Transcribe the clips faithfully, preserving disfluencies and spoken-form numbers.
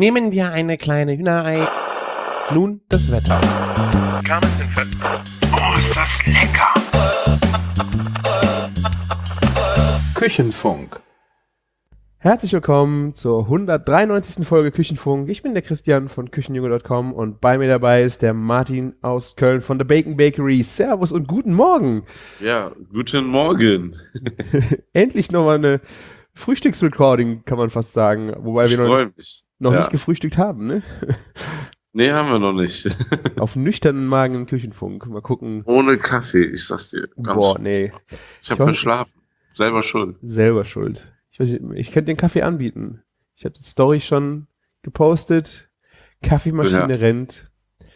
Nehmen wir eine kleine Hühnerei. Nun das Wetter. Oh, ist das lecker! Küchenfunk. Herzlich willkommen zur hundertdreiundneunzigsten Folge Küchenfunk. Ich bin der Christian von küchenjunge Punkt com und bei mir dabei ist der Martin aus Köln von The Bacon Bakery. Servus und guten Morgen. Ja, guten Morgen. Endlich nochmal eine Frühstücksrecording, kann man fast sagen. Wobei Ich wir noch, freue nicht, mich. noch ja. nicht gefrühstückt haben, ne? Nee, haben wir noch nicht. Auf nüchternen Magen im Küchenfunk. Mal gucken. Ohne Kaffee, ich sag's dir. Ganz Boah, nee. Ich habe hoffe- verschlafen. Selber schuld. Selber schuld. Ich weiß nicht, ich könnte den Kaffee anbieten. Ich habe die Story schon gepostet. Kaffeemaschine Ja. rennt.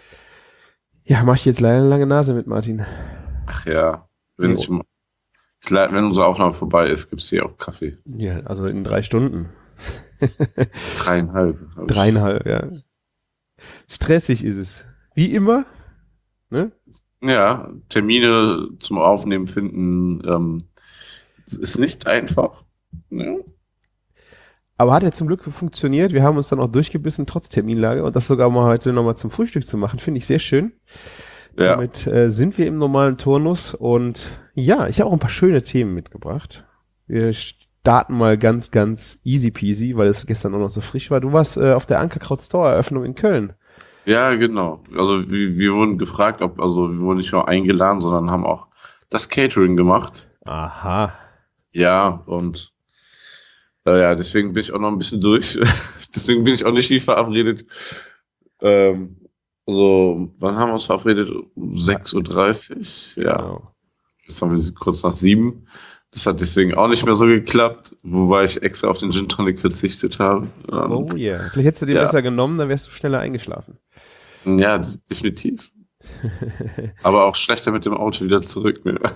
Ja, mach ich jetzt leider eine lange Nase mit, Martin. Ach ja. Wenn, Jo. ich, klar, wenn unsere Aufnahme vorbei ist, gibt's hier auch Kaffee. Ja, also in drei Stunden. Dreieinhalb. hab ich. Dreieinhalb, ja. Stressig ist es. Wie immer. Ne? Ja, Termine zum Aufnehmen finden, ähm, es ist nicht einfach. Ja. Aber hat ja zum Glück funktioniert. Wir haben uns dann auch durchgebissen, trotz Terminlage. Und das sogar mal heute nochmal zum Frühstück zu machen, finde ich sehr schön. Ja. Damit äh, sind wir im normalen Turnus. Und ja, ich habe auch ein paar schöne Themen mitgebracht. Wir starten mal ganz, ganz easy peasy, weil es gestern auch noch so frisch war. Du warst äh, auf der Ankerkraut Store Eröffnung in Köln. Ja, genau. Also wir, wir wurden gefragt, ob, also wir wurden nicht nur eingeladen, sondern haben auch das Catering gemacht. Aha. Ja, und äh, ja, deswegen bin ich auch noch ein bisschen durch. Deswegen bin ich auch nicht wie verabredet. Ähm, so, wann haben wir uns verabredet? Um sechs Uhr dreißig. Ja, Genau. jetzt haben wir kurz nach sieben. Das hat deswegen auch nicht mehr so geklappt, wobei ich extra auf den Gin Tonic verzichtet habe. Oh Ähm, yeah. Vielleicht hättest du den ja. besser genommen, dann wärst du schneller eingeschlafen. Ja, das- definitiv. Aber auch schlechter mit dem Auto wieder zurück. Ne?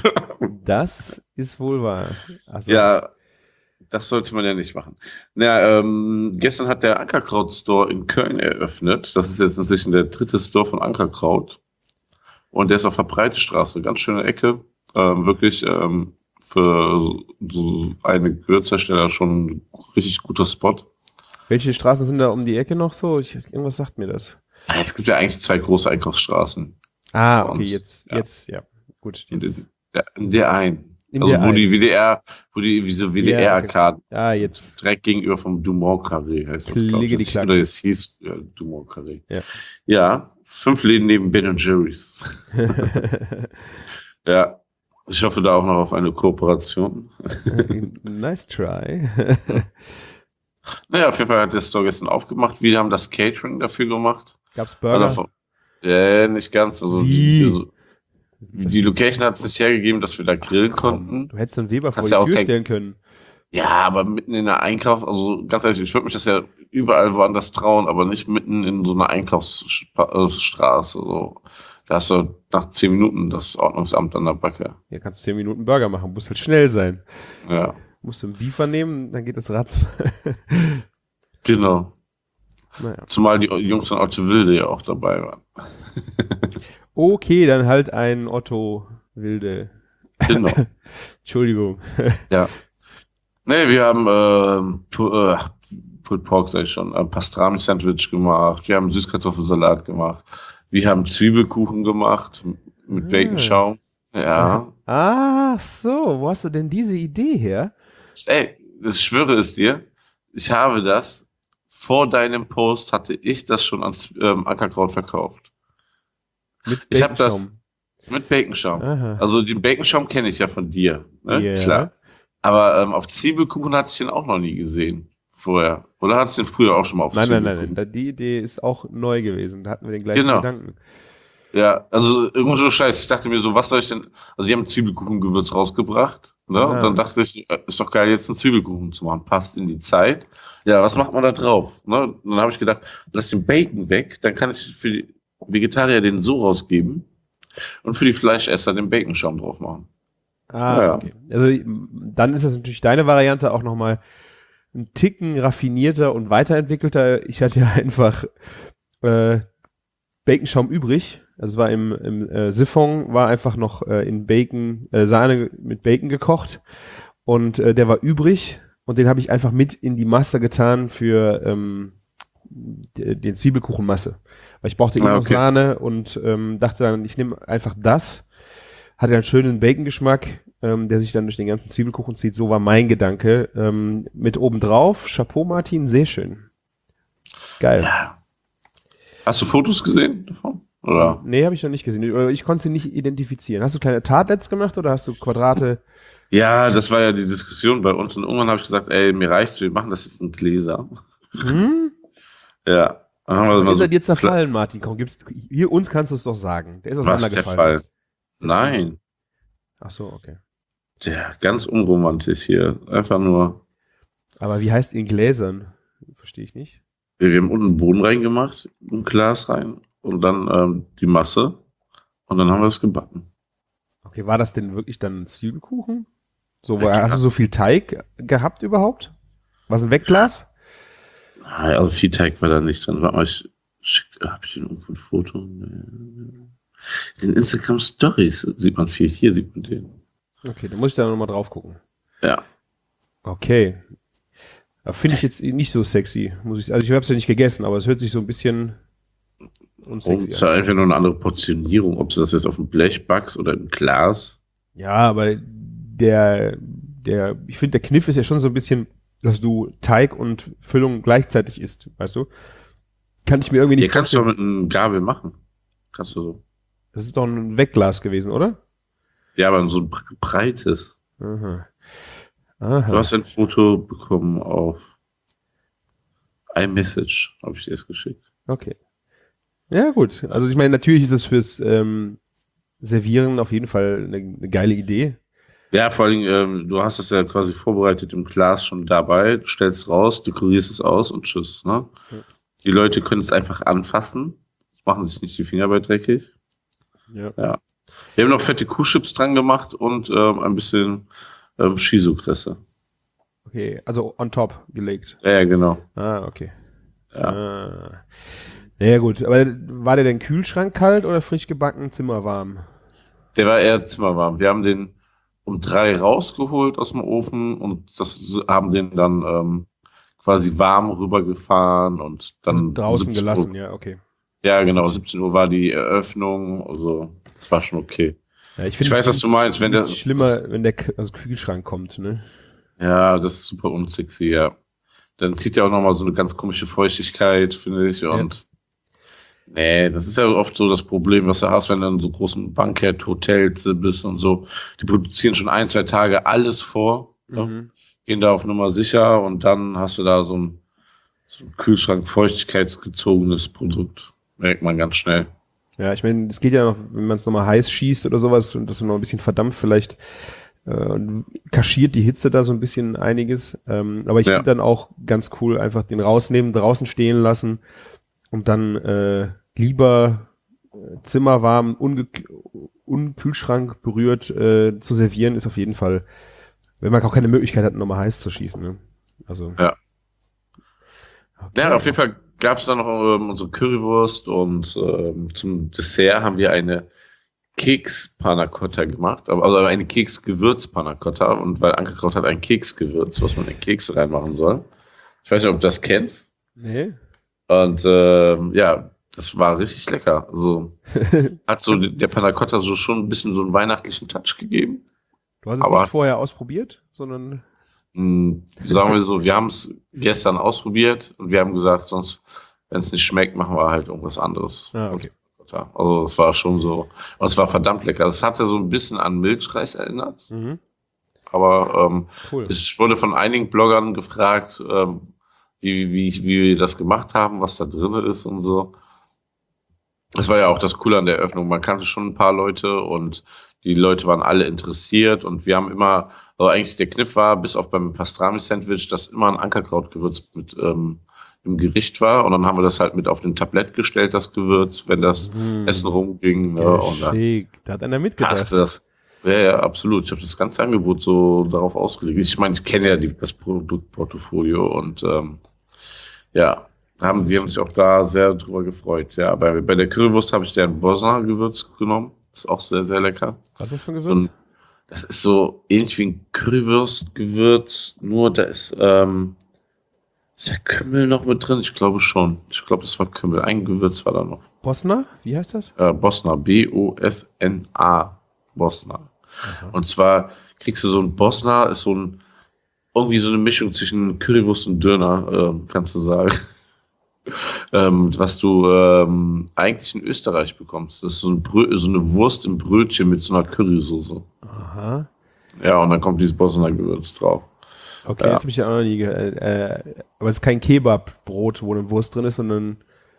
Das ist wohl wahr. Also, Ja, das sollte man ja nicht machen. Ja, ähm, gestern hat der Ankerkraut Store in Köln eröffnet. Das ist jetzt inzwischen der dritte Store von Ankerkraut. Und der ist auf der Breitestraße, ganz schöne Ecke. Ähm, wirklich ähm, für so, so eine Gewürzhersteller schon ein richtig guter Spot. welche Straßen sind da um die Ecke noch so? Ich, irgendwas sagt mir das. Ah, Es gibt ja eigentlich zwei große Einkaufsstraßen. Ah, Und, okay, jetzt, ja. jetzt, ja. Gut, Und jetzt. in der, in der einen. In also der wo einen. die W D R, wo die wie so W D R-Arkaden Ah, jetzt. direkt gegenüber vom Dumont Carré heißt das, glaube ich. Klickety Das- klack. Oder es hieß ja, Dumont Carré. Ja. Ja, fünf Läden neben Ben und Jerry's. Ja, ich hoffe da auch noch auf eine Kooperation. Nice try. Naja, auf jeden Fall hat der Store gestern aufgemacht. Wir haben das Catering dafür gemacht. Gab's Also Burger? von- Äh, nicht ganz. Also Wie? die, also, die Location hat es nicht hergegeben, dass wir da grillen Komm, konnten. du hättest einen Weber vor Kannst die ja auch Tür kein- stellen können. Ja, aber mitten in der Einkauf, also ganz ehrlich, ich würde mich das ja überall woanders trauen, aber nicht mitten in so einer Einkaufsstraße. So. Da hast du nach zehn Minuten das Ordnungsamt an der Backe. Hier kannst du zehn Minuten Burger machen, muss halt schnell sein. Ja, Musst du einen Beefer nehmen, dann geht das Rad. genau. Naja. Zumal die Jungs von Otto Wilde ja auch dabei waren. Okay, dann halt ein Otto Wilde. Genau. Entschuldigung. Ja. Nee, wir haben ähm, Pu- äh, Pulled Pork, sag ich schon, ein Pastrami-Sandwich gemacht, wir haben Süßkartoffelsalat gemacht, wir haben Zwiebelkuchen gemacht m- mit Ah. Baconschaum. Ja. Ah, so. Wo hast du denn diese Idee her? Ey, ich schwöre es dir, ich habe das, vor deinem Post hatte ich das schon ans ähm, Ankerkraut verkauft. Mit Ich hab das- Baconschaum. Mit Baconschaum. Aha. Also den Baconschaum kenne ich ja von dir, ne? Ja. Klar. Aber ähm, auf Zwiebelkuchen hatte ich den auch noch nie gesehen vorher. Oder hattest du den früher auch schon mal auf Nein, nein, nein, Zwiebelkuchen? nein. Da- Die Idee ist auch neu gewesen. Da hatten wir den gleichen Genau. Gedanken. Ja, also irgendwo so scheiße. Ich dachte mir so, was soll ich denn? Also die haben Zwiebelkuchengewürz rausgebracht, ne? Ja. Und dann dachte ich, äh, ist doch geil, jetzt einen Zwiebelkuchen zu machen. Passt in die Zeit. Ja, was macht man da drauf? Ne? Und dann habe ich gedacht, lass den Bacon weg, dann kann ich für die Vegetarier den so rausgeben und für die Fleischesser den Baconschaum drauf machen. Ah, Ja, ja. okay. Also m, dann ist das natürlich deine Variante auch nochmal ein Ticken raffinierter und weiterentwickelter. Ich hatte ja einfach äh, Baconschaum übrig. Also es war im, im äh, Siphon, war einfach noch äh, in Bacon, äh, Sahne mit Bacon gekocht und äh, der war übrig und den habe ich einfach mit in die Masse getan für ähm, d- den Zwiebelkuchenmasse. Weil ich brauchte eh Ah, noch okay. Sahne und ähm, dachte dann, ich nehme einfach das. Hat ja einen schönen Bacon-Geschmack, ähm, der sich dann durch den ganzen Zwiebelkuchen zieht. So war mein Gedanke. Ähm, mit obendrauf, Chapeau Martin, sehr schön. Geil. Ja. Hast du Fotos gesehen davon? Oder? Nee, habe ich noch nicht gesehen. Oder ich konnte sie nicht identifizieren. Hast du kleine Tartlets gemacht oder hast du Quadrate? Ja, das war ja die Diskussion bei uns und irgendwann habe ich gesagt, ey, mir reicht's, wir machen das jetzt in Gläser. Hm? Ja. Dann haben wir Aber mal ist so er dir zerfallen, Martin? Komm, gibst, hier, uns kannst du es doch sagen. Der ist was auseinandergefallen. zerfallen. Nein, Ach so, okay. der ganz unromantisch hier. Einfach nur, Aber wie heißt in Gläsern? Verstehe ich nicht. wir haben unten Boden reingemacht, ein Glas rein und dann ähm, die Masse und dann haben wir es gebacken. Okay, war das denn wirklich dann ein Zwiebelkuchen? So, Ja, hast klar. du so viel Teig gehabt überhaupt? Was ein Wegglas? Ah, Also viel Teig war da nicht drin. Warte mal, ich schick, hab ich irgendwo ein Foto? In den Instagram Stories sieht man viel. Hier sieht man den. Okay, dann muss ich da nochmal drauf gucken. Ja. Okay. Finde ich jetzt nicht so sexy, muss ich sagen. Also ich habe es ja nicht gegessen, aber es hört sich so ein bisschen Und unsexy es ist an. ja einfach nur eine andere Portionierung, ob du das jetzt auf dem Blech backst oder im Glas. Ja, aber der, der, ich finde, der Kniff ist ja schon so ein bisschen, dass du Teig und Füllung gleichzeitig isst, weißt du? Kann ich mir irgendwie Hier nicht kannst du vorstellen. doch mit einem Gabel machen. Kannst du so. Das ist doch ein Wegglas gewesen, oder? Ja, aber so ein bre- breites. Aha. Du Aha. hast ein Foto bekommen auf iMessage, habe ich dir es geschickt. Okay. Ja, gut. Also ich meine, natürlich ist es fürs ähm, Servieren auf jeden Fall eine, eine geile Idee. Ja, vor allem, ähm, du hast es ja quasi vorbereitet im Glas schon dabei, du stellst raus, dekorierst es aus und tschüss. Ne? Ja. Die Leute können es einfach anfassen, machen sich nicht die Finger bei dreckig. Ja. Ja. Wir haben noch fette Kuhchips dran gemacht und ähm, ein bisschen ähm, Shiso-Kresse. Okay, also on top gelegt. Ja, ja, genau. Ah, okay. Ja. Ah. Ja, gut. Aber war der denn Kühlschrank kalt oder frisch gebacken, zimmerwarm? Der war eher zimmerwarm. Wir haben den um drei rausgeholt aus dem Ofen und das haben den dann ähm, quasi warm rübergefahren und dann Also draußen siebzehn gelassen, Uhr, ja, okay. ja, genau, siebzehn Uhr war die Eröffnung, also das war schon okay. Ja, ich Ich finde weiß, was du meinst, wenn der- es schlimmer, wenn der K- also Kühlschrank kommt, ne? Ja, das ist super unsexy, ja. Dann zieht ja auch nochmal so eine ganz komische Feuchtigkeit, finde ich, und nee, das ist ja oft so das Problem, was du hast, wenn du in so großen Bankett-Hotels bist und so. Die produzieren schon ein, zwei Tage alles vor, ne? Mhm. Gehen da auf Nummer sicher und dann hast du da so ein, so ein Kühlschrank-feuchtigkeitsgezogenes Produkt. Merkt man ganz schnell. Ja, ich meine, es geht ja noch, wenn man es nochmal heiß schießt oder sowas und das noch ein bisschen verdampft, vielleicht äh, kaschiert die Hitze da so ein bisschen einiges. Ähm, aber ich Ja. finde dann auch ganz cool, einfach den rausnehmen, draußen stehen lassen und dann äh, lieber äh, zimmerwarm, unge unkühlschrank berührt äh, zu servieren, ist auf jeden Fall, wenn man auch keine Möglichkeit hat, nochmal heiß zu schießen. Ne? Also. Ja. Okay. Ja, auf jeden Fall gab es da noch ähm, unsere Currywurst und ähm, zum Dessert haben wir eine Keks-Panna Cotta gemacht, aber also eine Keks-Gewürz-Panna Cotta, und weil Ankerkraut hat ein Keksgewürz, was man in Kekse reinmachen soll. Ich weiß nicht, ob du das kennst. Nee? Und ähm, ja, das war richtig lecker. Also hat so der Panna Cotta so schon ein bisschen so einen weihnachtlichen Touch gegeben. Du hast es Aber- nicht vorher ausprobiert, sondern Hm, sagen wir so, wir haben es gestern ausprobiert und wir haben gesagt, sonst, wenn es nicht schmeckt, machen wir halt irgendwas anderes. Ah, okay. Also es war schon so, und es war verdammt lecker. Es hatte so ein bisschen an Milchreis erinnert, mhm. aber ähm, Cool. ich wurde von einigen Bloggern gefragt, ähm, wie, wie, wie wir das gemacht haben, was da drin ist und so. Das war ja auch das Coole an der Eröffnung. Man kannte schon ein paar Leute und die Leute waren alle interessiert und wir haben immer, also eigentlich der Kniff war, bis auf beim Pastrami-Sandwich, dass immer ein Ankerkrautgewürz mit ähm, im Gericht war, und dann haben wir das halt mit auf den Tablett gestellt, das Gewürz, wenn das Mhm. Essen rumging. Ne, und dann Geschickt. Da hat einer mitgedacht. passte das. Ja, ja, absolut. Ich habe das ganze Angebot so darauf ausgelegt. Ich meine, ich kenne ja die, das Produktportfolio und ähm, ja, haben, die haben sich auch da sehr drüber gefreut. Ja, bei, bei der Currywurst habe ich deren Bosner Gewürz genommen. Ist auch sehr, sehr lecker. Was ist das für ein Gewürz? Und das ist so ähnlich wie ein Currywurst-Gewürz, nur da ist ähm, Ist der Kümmel noch mit drin? Ich glaube schon. Ich glaube, das war Kümmel. Ein Gewürz war da noch. Bosna? Wie heißt das? Äh, Bosna. B O S N A. Bosna. Aha. Und zwar kriegst du so ein Bosna, ist so ein, irgendwie so eine Mischung zwischen Currywurst und Döner, äh, kannst du sagen. ähm, was du ähm, eigentlich in Österreich bekommst. Das ist so, ein Brö- so eine Wurst im Brötchen mit so einer Currysoße. Aha. Ja, und dann kommt dieses Bosna-Gewürz drauf. Okay, Ja. jetzt habe ich ja auch noch nie gehört. Äh, aber es ist kein Kebab-Brot, wo eine Wurst drin ist, sondern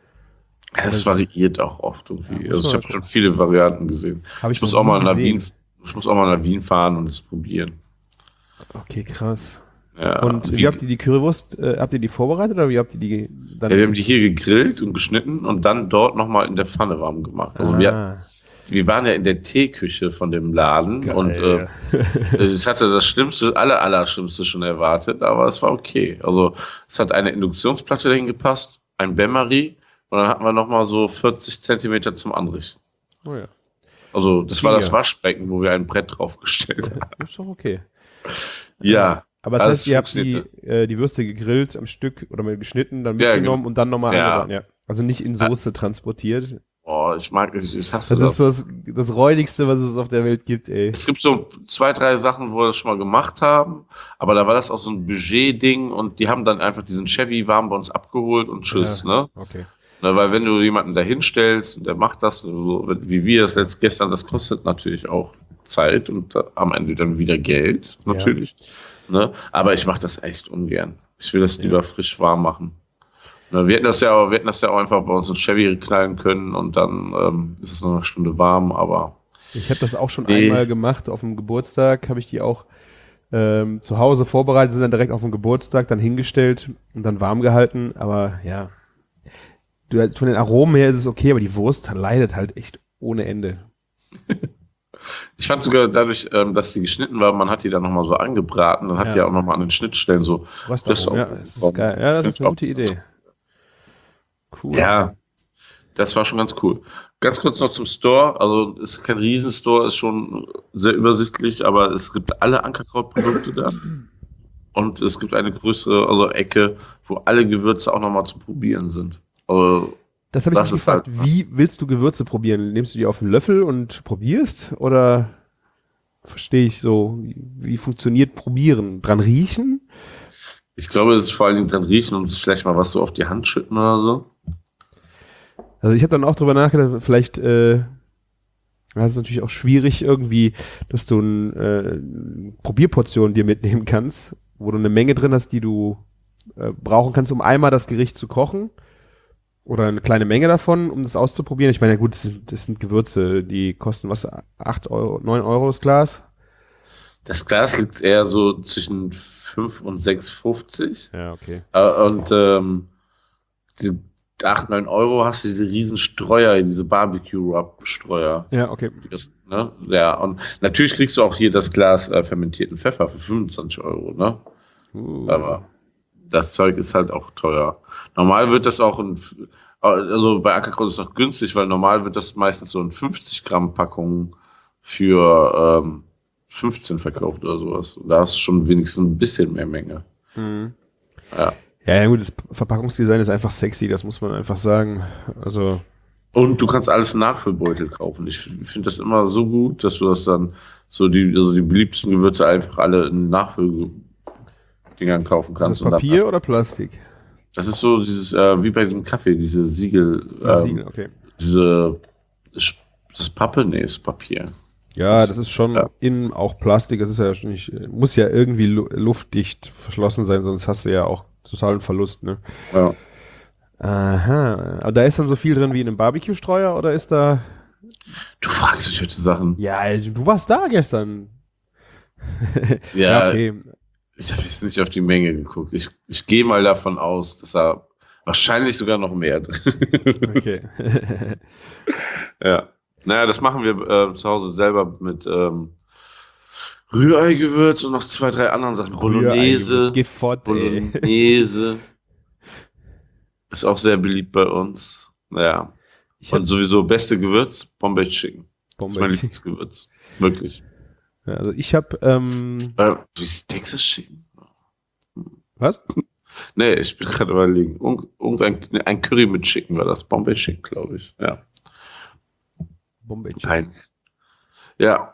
Es variiert auch oft irgendwie. Ja, muss Also ich man habe schon viele Varianten gesehen. habe ich, Ich muss noch auch mal nie nach gesehen. Wien, ich muss auch mal nach Wien fahren und es probieren. Okay, krass. Ja, Und wie, wie, habt ihr die Currywurst, äh, habt ihr die vorbereitet oder wie habt ihr die dann? ja, wir haben die hier gegrillt und geschnitten und dann dort nochmal in der Pfanne warm gemacht. Also wir, ah, wir waren ja in der Teeküche von dem Laden geil. und äh, ich hatte das Schlimmste, aller, aller Schlimmste schon erwartet, aber es war okay. Also es hat eine Induktionsplatte dahin gepasst, ein Bain-Marie und dann hatten wir nochmal so vierzig Zentimeter zum Anrichten. Oh ja, Also das war das Ja. Waschbecken, wo wir ein Brett draufgestellt haben. ist doch okay. Ja, Aber das Also heißt, es ihr habt die, funktionierte. äh, die Würste gegrillt am Stück oder mal geschnitten, dann Ja, mitgenommen und dann nochmal Ja. angebraten. Ja. Also nicht in Soße transportiert. oh, ich mag, ich, ich hasse Das das. ist so das, das Räudigste, was es auf der Welt gibt, ey. Es gibt so zwei, drei Sachen, wo wir das schon mal gemacht haben, aber da war das auch so ein Budget-Ding und die haben dann einfach diesen Chevy warm bei uns abgeholt und tschüss, Ja. ne? Okay. Na, weil wenn du jemanden da hinstellst und der macht das, so wie wir das jetzt gestern, das kostet natürlich auch Zeit und äh, am Ende dann wieder Geld, natürlich. Ne? Aber ich mache das echt ungern. Ich will das Ja. lieber frisch warm machen. Ne, wir hätten das ja auch, wir hätten das ja auch einfach bei uns in Chevy knallen können und dann ähm, ist es noch eine Stunde warm, aber Ich habe das auch schon Nee. einmal gemacht. Auf dem Geburtstag habe ich die auch ähm, zu Hause vorbereitet, sind dann direkt auf dem Geburtstag dann hingestellt und dann warm gehalten. Aber ja, du, von den Aromen her ist es okay, aber die Wurst leidet halt echt ohne Ende. ich fand sogar dadurch, ähm, dass die geschnitten war, man hat die dann nochmal so angebraten, dann hat Ja. die auch nochmal an den Schnittstellen so. Röstaromen, ja, das ist geil. Ja, das ist eine gute Idee. Cool. Ja, das war schon ganz cool. Ganz kurz noch zum Store. Also es ist kein Riesenstore, ist schon sehr übersichtlich, aber es gibt alle Ankerkrautprodukte da. Und es gibt eine größere, also Ecke, wo alle Gewürze auch nochmal zu probieren sind. Also, Das habe ich Das mich ist gefragt. halt- Wie willst du Gewürze probieren? Nimmst du die auf einen Löffel und probierst? Oder verstehe ich so, wie, wie funktioniert Probieren? Dran riechen? ich glaube, es ist vor allen Dingen dran riechen und vielleicht mal was so auf die Hand schütten oder so. Also ich habe dann auch drüber nachgedacht, vielleicht, äh, das ist natürlich auch schwierig irgendwie, dass du ein, äh, eine Probierportion dir mitnehmen kannst, wo du eine Menge drin hast, die du äh, brauchen kannst, um einmal das Gericht zu kochen. Oder eine kleine Menge davon, um das auszuprobieren. Ich meine, ja gut, das sind, das sind Gewürze, die kosten was, acht Euro, neun Euro das Glas? Das Glas liegt eher so zwischen fünf und sechs fünfzig. Ja, okay. Äh, Und ähm, die acht, neun Euro hast du diese riesen Streuer, diese Barbecue-Rub-Streuer. Ja, okay. Das, ne? Ja, und natürlich kriegst du auch hier das Glas äh, fermentierten Pfeffer für fünfundzwanzig Euro, ne? Uh. Aber das Zeug ist halt auch teuer. Normal wird das auch in, also bei Ackerkraut ist es noch günstig, weil normal wird das meistens so in fünfzig Gramm Packungen für ähm, fünfzehn verkauft oder sowas. Und da hast du schon wenigstens ein bisschen mehr Menge. Mhm. Ja. Ja, ja, gut, das Verpackungsdesign ist einfach sexy, das muss man einfach sagen. Also, Und du kannst alles in Nachfüllbeutel kaufen. Ich finde das immer so gut, dass du das dann so die, also die beliebtesten Gewürze einfach alle in Nachfülldingern kaufen ist kannst. das Und Papier dann, oder Plastik? das ist so dieses, äh, wie bei diesem Kaffee, diese Siegel, ähm, Siegel, okay. diese, das ist Pappe? Nee, ist Papier. Ja, das ist schon Ja. innen auch Plastik, das ist ja schon nicht, muss ja irgendwie lu luftdicht verschlossen sein, sonst hast du ja auch totalen Verlust, ne? Ja. Aha, aber da ist dann so viel drin wie in einem Barbecue-Streuer oder ist da, Du fragst mich heute Sachen. ja, du warst da gestern. Ja, okay. ich habe jetzt nicht auf die Menge geguckt. Ich, ich gehe mal davon aus, dass da wahrscheinlich sogar noch mehr drin ist. Okay. Ja. Naja, das machen wir äh, zu Hause selber mit ähm, Rührei-Gewürz und noch zwei, drei anderen Sachen. Bolognese. Geh fort, ey. Bolognese. Ist auch sehr beliebt bei uns. Naja. Ich hab Und sowieso beste Gewürz, Bombay Chicken. Das ist mein Bombay. Lieblingsgewürz. Wirklich. Ja, also ich habe, ähm, Äh, wie ist Texas Chicken? was? Nee, ich bin gerade überlegen. Irgend- Irgendein ein Curry mit Chicken war das. Bombay Chicken, glaube ich. Ja. Bombay Chicken. Peinlich. Ja.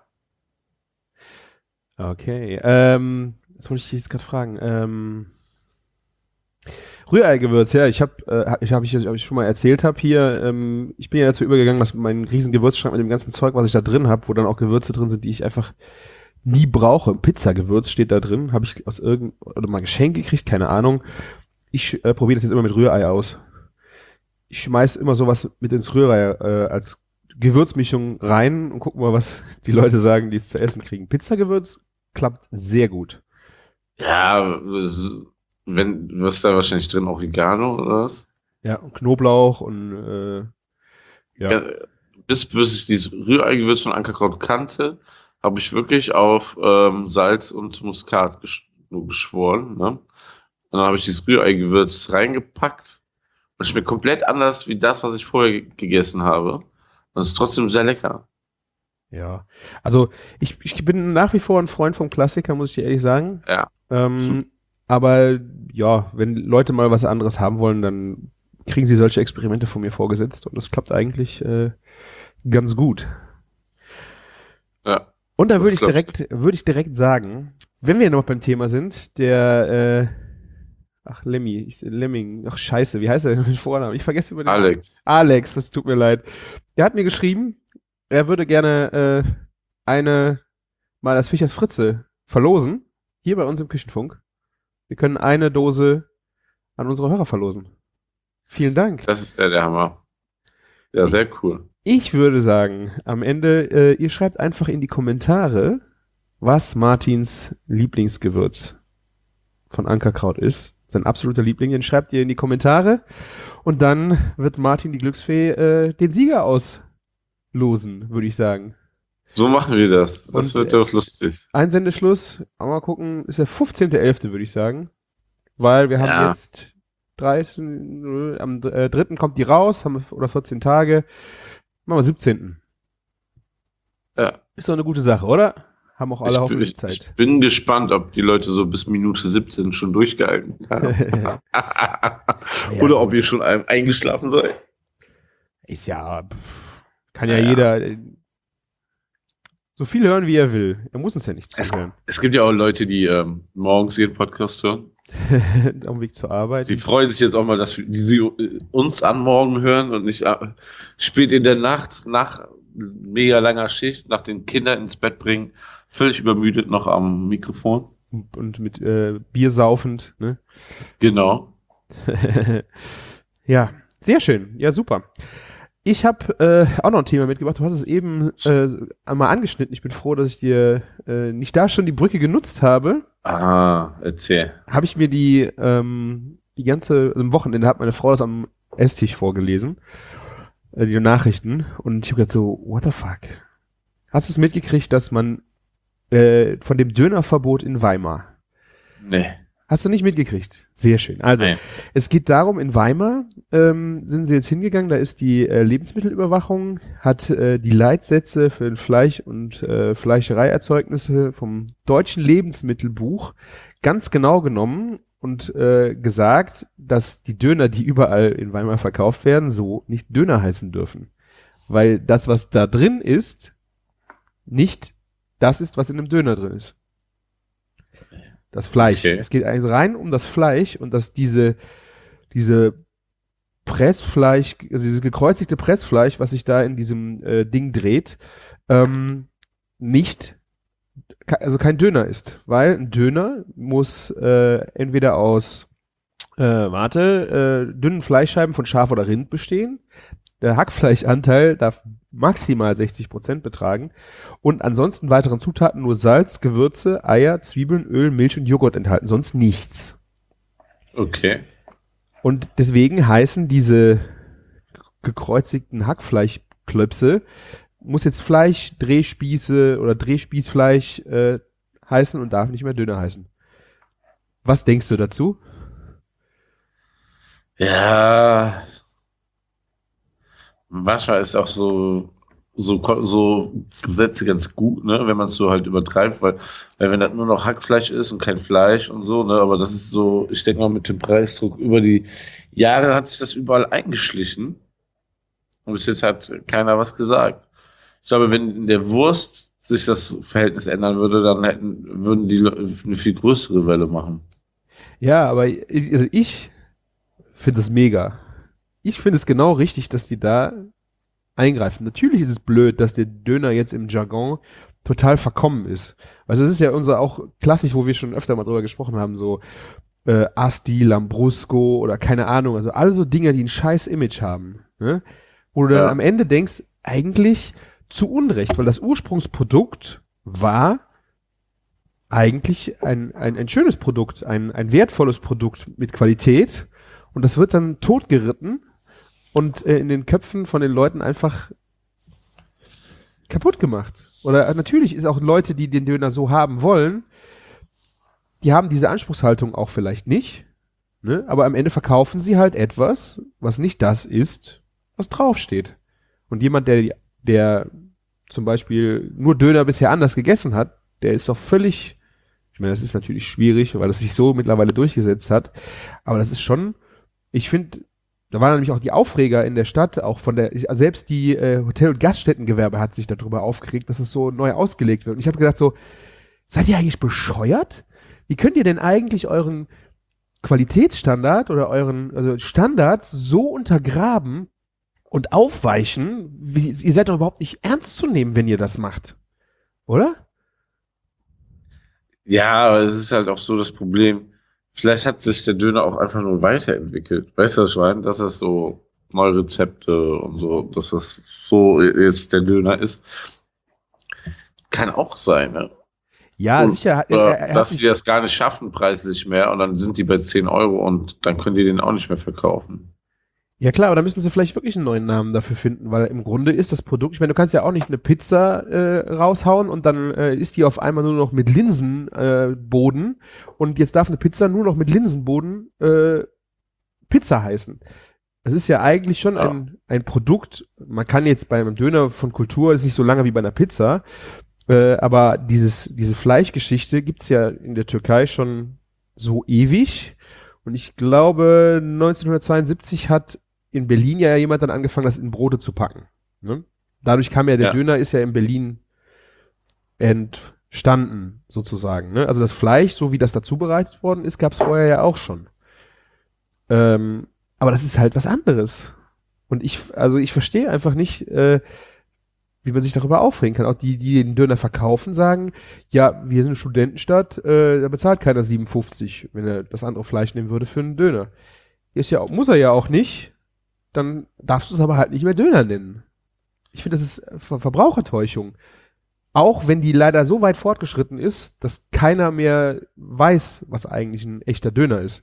Okay. Ähm, jetzt wollte ich dich jetzt gerade fragen. Ähm, Rührei-Gewürz, ja, ich habe, äh, ich habe ich, hab ich schon mal erzählt habe hier, ähm, ich bin ja dazu übergegangen, dass mein riesen Gewürzschrank mit dem ganzen Zeug, was ich da drin habe, wo dann auch Gewürze drin sind, die ich einfach nie brauche. Pizzagewürz steht da drin, habe ich aus irgend oder mal Geschenk gekriegt, keine Ahnung. Ich äh, probiere das jetzt immer mit Rührei aus. Ich schmeiß immer sowas mit ins Rührei äh, als Gewürzmischung rein und guck mal, was die Leute sagen, die es zu essen kriegen. Pizzagewürz klappt sehr gut. Ja, das- wenn, du hast da wahrscheinlich drin Oregano oder was? Ja, und Knoblauch und äh, ja. Ja, bis, bis ich dieses Rührei-Gewürz von Ankerkraut kannte, habe ich wirklich auf ähm, Salz und Muskat gesch nur geschworen. Ne? Und dann habe ich dieses Rührei-Gewürz reingepackt und schmeckt komplett anders wie das, was ich vorher ge- gegessen habe. Und es ist trotzdem sehr lecker. Ja, also ich, ich bin nach wie vor ein Freund vom Klassiker, muss ich dir ehrlich sagen. Ja. Ähm, aber ja, wenn Leute mal was anderes haben wollen, dann kriegen sie solche Experimente von mir vorgesetzt und das klappt eigentlich äh, ganz gut. Ja. Und da Das würde ich klappt. direkt, würde ich direkt sagen, wenn wir noch beim Thema sind, der, äh, ach Lemmy, ich, Lemming, ach scheiße, wie heißt er denn mit Vornamen? Ich vergesse immer den Alex. Alex, das tut mir leid. Der hat mir geschrieben, er würde gerne äh, eine mal das Fischers Fritze verlosen, hier bei uns im Küchenfunk. Wir können eine Dose an unsere Hörer verlosen. Vielen Dank. Das ist ja der Hammer. Ja, sehr cool. Ich würde sagen, am Ende, äh, ihr schreibt einfach in die Kommentare, was Martins Lieblingsgewürz von Ankerkraut ist. Sein absoluter Liebling, den schreibt ihr in die Kommentare und dann wird Martin die Glücksfee äh, den Sieger auslosen, würde ich sagen. So machen wir das. Das Und, wird doch lustig. Einsendeschluss, mal gucken, ist der fünfzehnter elfter würde ich sagen. Weil wir haben Ja. jetzt dreißig, am äh, dritten kommt die raus, haben wir, oder vierzehn Tage. Machen wir siebzehnten Ja. Ist doch eine gute Sache, oder? Haben auch alle Ich, hoffentlich ich, Zeit. ich bin gespannt, ob die Leute so bis Minute siebzehn schon durchgehalten haben. Ja, Oder ob gut. ihr schon ein- eingeschlafen seid. Ist ja, pff, kann ja, Ja, ja. jeder äh, so viel hören, wie er will. Er muss uns ja nicht Es, zuhören. es gibt ja auch Leute, die ähm, morgens ihren Podcast hören. Auf dem Weg zur Arbeit. Die freuen sich jetzt auch mal, dass wir, die sie äh, uns an morgen hören und nicht äh, spät in der Nacht nach mega langer Schicht, nach den Kindern ins Bett bringen, völlig übermüdet noch am Mikrofon. Und mit äh, Bier saufend, ne? Genau. Ja, sehr schön. Ja, super. Ich habe äh, auch noch ein Thema mitgebracht. Du hast es eben äh, einmal angeschnitten. Ich bin froh, dass ich dir äh, nicht da schon die Brücke genutzt habe. Ah, erzähl. Habe ich mir die ähm, die ganze am Wochenende hat meine Frau das am Esstisch vorgelesen, äh, die Nachrichten, und ich habe gedacht so, what the fuck? Hast du es mitgekriegt, dass man äh, von dem Dönerverbot in Weimar? Nee. Hast du nicht mitgekriegt? Sehr schön. Also, Nee. es geht darum, in Weimar ähm, sind sie jetzt hingegangen, da ist die äh, Lebensmittelüberwachung, hat äh, die Leitsätze für den Fleisch- und äh, Fleischereierzeugnisse vom deutschen Lebensmittelbuch ganz genau genommen und äh, gesagt, dass die Döner, die überall in Weimar verkauft werden, so nicht Döner heißen dürfen. Weil das, was da drin ist, nicht das ist, was in einem Döner drin ist. Das Fleisch. Okay. Es geht also rein um das Fleisch und dass diese, diese Pressfleisch, also dieses gekreuzigte Pressfleisch, was sich da in diesem äh, Ding dreht, ähm, nicht, ke- also kein Döner ist. Weil ein Döner muss äh, entweder aus, äh, warte, äh, dünnen Fleischscheiben von Schaf oder Rind bestehen. Der Hackfleischanteil darf maximal sechzig Prozent betragen und ansonsten weiteren Zutaten nur Salz, Gewürze, Eier, Zwiebeln, Öl, Milch und Joghurt enthalten, sonst nichts. Okay. Und deswegen heißen diese gekreuzigten Hackfleischklöpse, muss jetzt Fleisch, Drehspieße oder Drehspießfleisch äh, heißen und darf nicht mehr Döner heißen. Was denkst du dazu? Ja. Manchmal ist auch so so, so Gesetze ganz gut, ne, wenn man es so halt übertreibt, weil, weil wenn das nur noch Hackfleisch ist und kein Fleisch und so, ne, aber das ist so, ich denke mal mit dem Preisdruck über die Jahre hat sich das überall eingeschlichen und bis jetzt hat keiner was gesagt. Ich glaube, wenn in der Wurst sich das Verhältnis ändern würde, dann hätten, würden die eine viel größere Welle machen. Ja, aber ich, also ich finde es mega. Ich finde es genau richtig, dass die da eingreifen. Natürlich ist es blöd, dass der Döner jetzt im Jargon total verkommen ist. Also das ist ja unser auch klassisch, wo wir schon öfter mal drüber gesprochen haben, so äh, Asti, Lambrusco oder keine Ahnung, also alle so Dinger, die ein scheiß Image haben. Ne? Wo du dann Ja. am Ende denkst, eigentlich zu Unrecht, weil das Ursprungsprodukt war eigentlich ein, ein, ein schönes Produkt, ein, ein wertvolles Produkt mit Qualität und das wird dann totgeritten und äh, in den Köpfen von den Leuten einfach kaputt gemacht. Oder äh, natürlich ist auch Leute, die den Döner so haben wollen, die haben diese Anspruchshaltung auch vielleicht nicht, ne? Aber am Ende verkaufen sie halt etwas, was nicht das ist, was draufsteht. Und jemand, der, der zum Beispiel nur Döner bisher anders gegessen hat, der ist doch völlig, ich meine, das ist natürlich schwierig, weil das sich so mittlerweile durchgesetzt hat, aber das ist schon, ich finde, da waren nämlich auch die Aufreger in der Stadt, auch von der, selbst die äh, Hotel- und Gaststättengewerbe hat sich darüber aufgeregt, dass es so neu ausgelegt wird. Und ich habe gedacht so, seid ihr eigentlich bescheuert? Wie könnt ihr denn eigentlich euren Qualitätsstandard oder euren also Standards so untergraben und aufweichen? Wie, ihr seid doch überhaupt nicht ernst zu nehmen, wenn ihr das macht. Oder? Ja, aber es ist halt auch so das Problem, vielleicht hat sich der Döner auch einfach nur weiterentwickelt. Weißt du, was ich meine? Dass das so neue Rezepte und so, dass das so jetzt der Döner ist. Kann auch sein, ne? Ja, und, sicher. Äh, Er, er dass sie das gar nicht schaffen preislich mehr und dann sind die bei zehn Euro und dann können die den auch nicht mehr verkaufen. Ja klar, aber da müssen sie vielleicht wirklich einen neuen Namen dafür finden, weil im Grunde ist das Produkt, ich meine, du kannst ja auch nicht eine Pizza äh, raushauen und dann äh, ist die auf einmal nur noch mit Linsenboden äh, Boden und jetzt darf eine Pizza nur noch mit Linsenboden äh, Pizza heißen. Es ist ja eigentlich schon Ja. ein, ein Produkt, man kann jetzt bei einem Döner von Kultur, ist nicht so lange wie bei einer Pizza, äh, aber dieses, diese Fleischgeschichte gibt's ja in der Türkei schon so ewig und ich glaube neunzehnhundertzweiundsiebzig hat in Berlin ja jemand dann angefangen, das in Brote zu packen. Ne? Dadurch kam ja, der Ja. Döner ist ja in Berlin entstanden, sozusagen. Ne? Also das Fleisch, so wie das da zubereitet worden ist, gab es vorher ja auch schon. Ähm, aber das ist halt was anderes. Und ich, also ich verstehe einfach nicht, äh, wie man sich darüber aufregen kann. Auch die, die den Döner verkaufen, sagen, ja, wir sind eine Studentenstadt, äh, da bezahlt keiner siebenundfünfzig, wenn er das andere Fleisch nehmen würde für einen Döner. Ist ja, muss er ja auch nicht. Dann darfst du es aber halt nicht mehr Döner nennen. Ich finde, das ist Ver- Verbrauchertäuschung. Auch wenn die leider so weit fortgeschritten ist, dass keiner mehr weiß, was eigentlich ein echter Döner ist.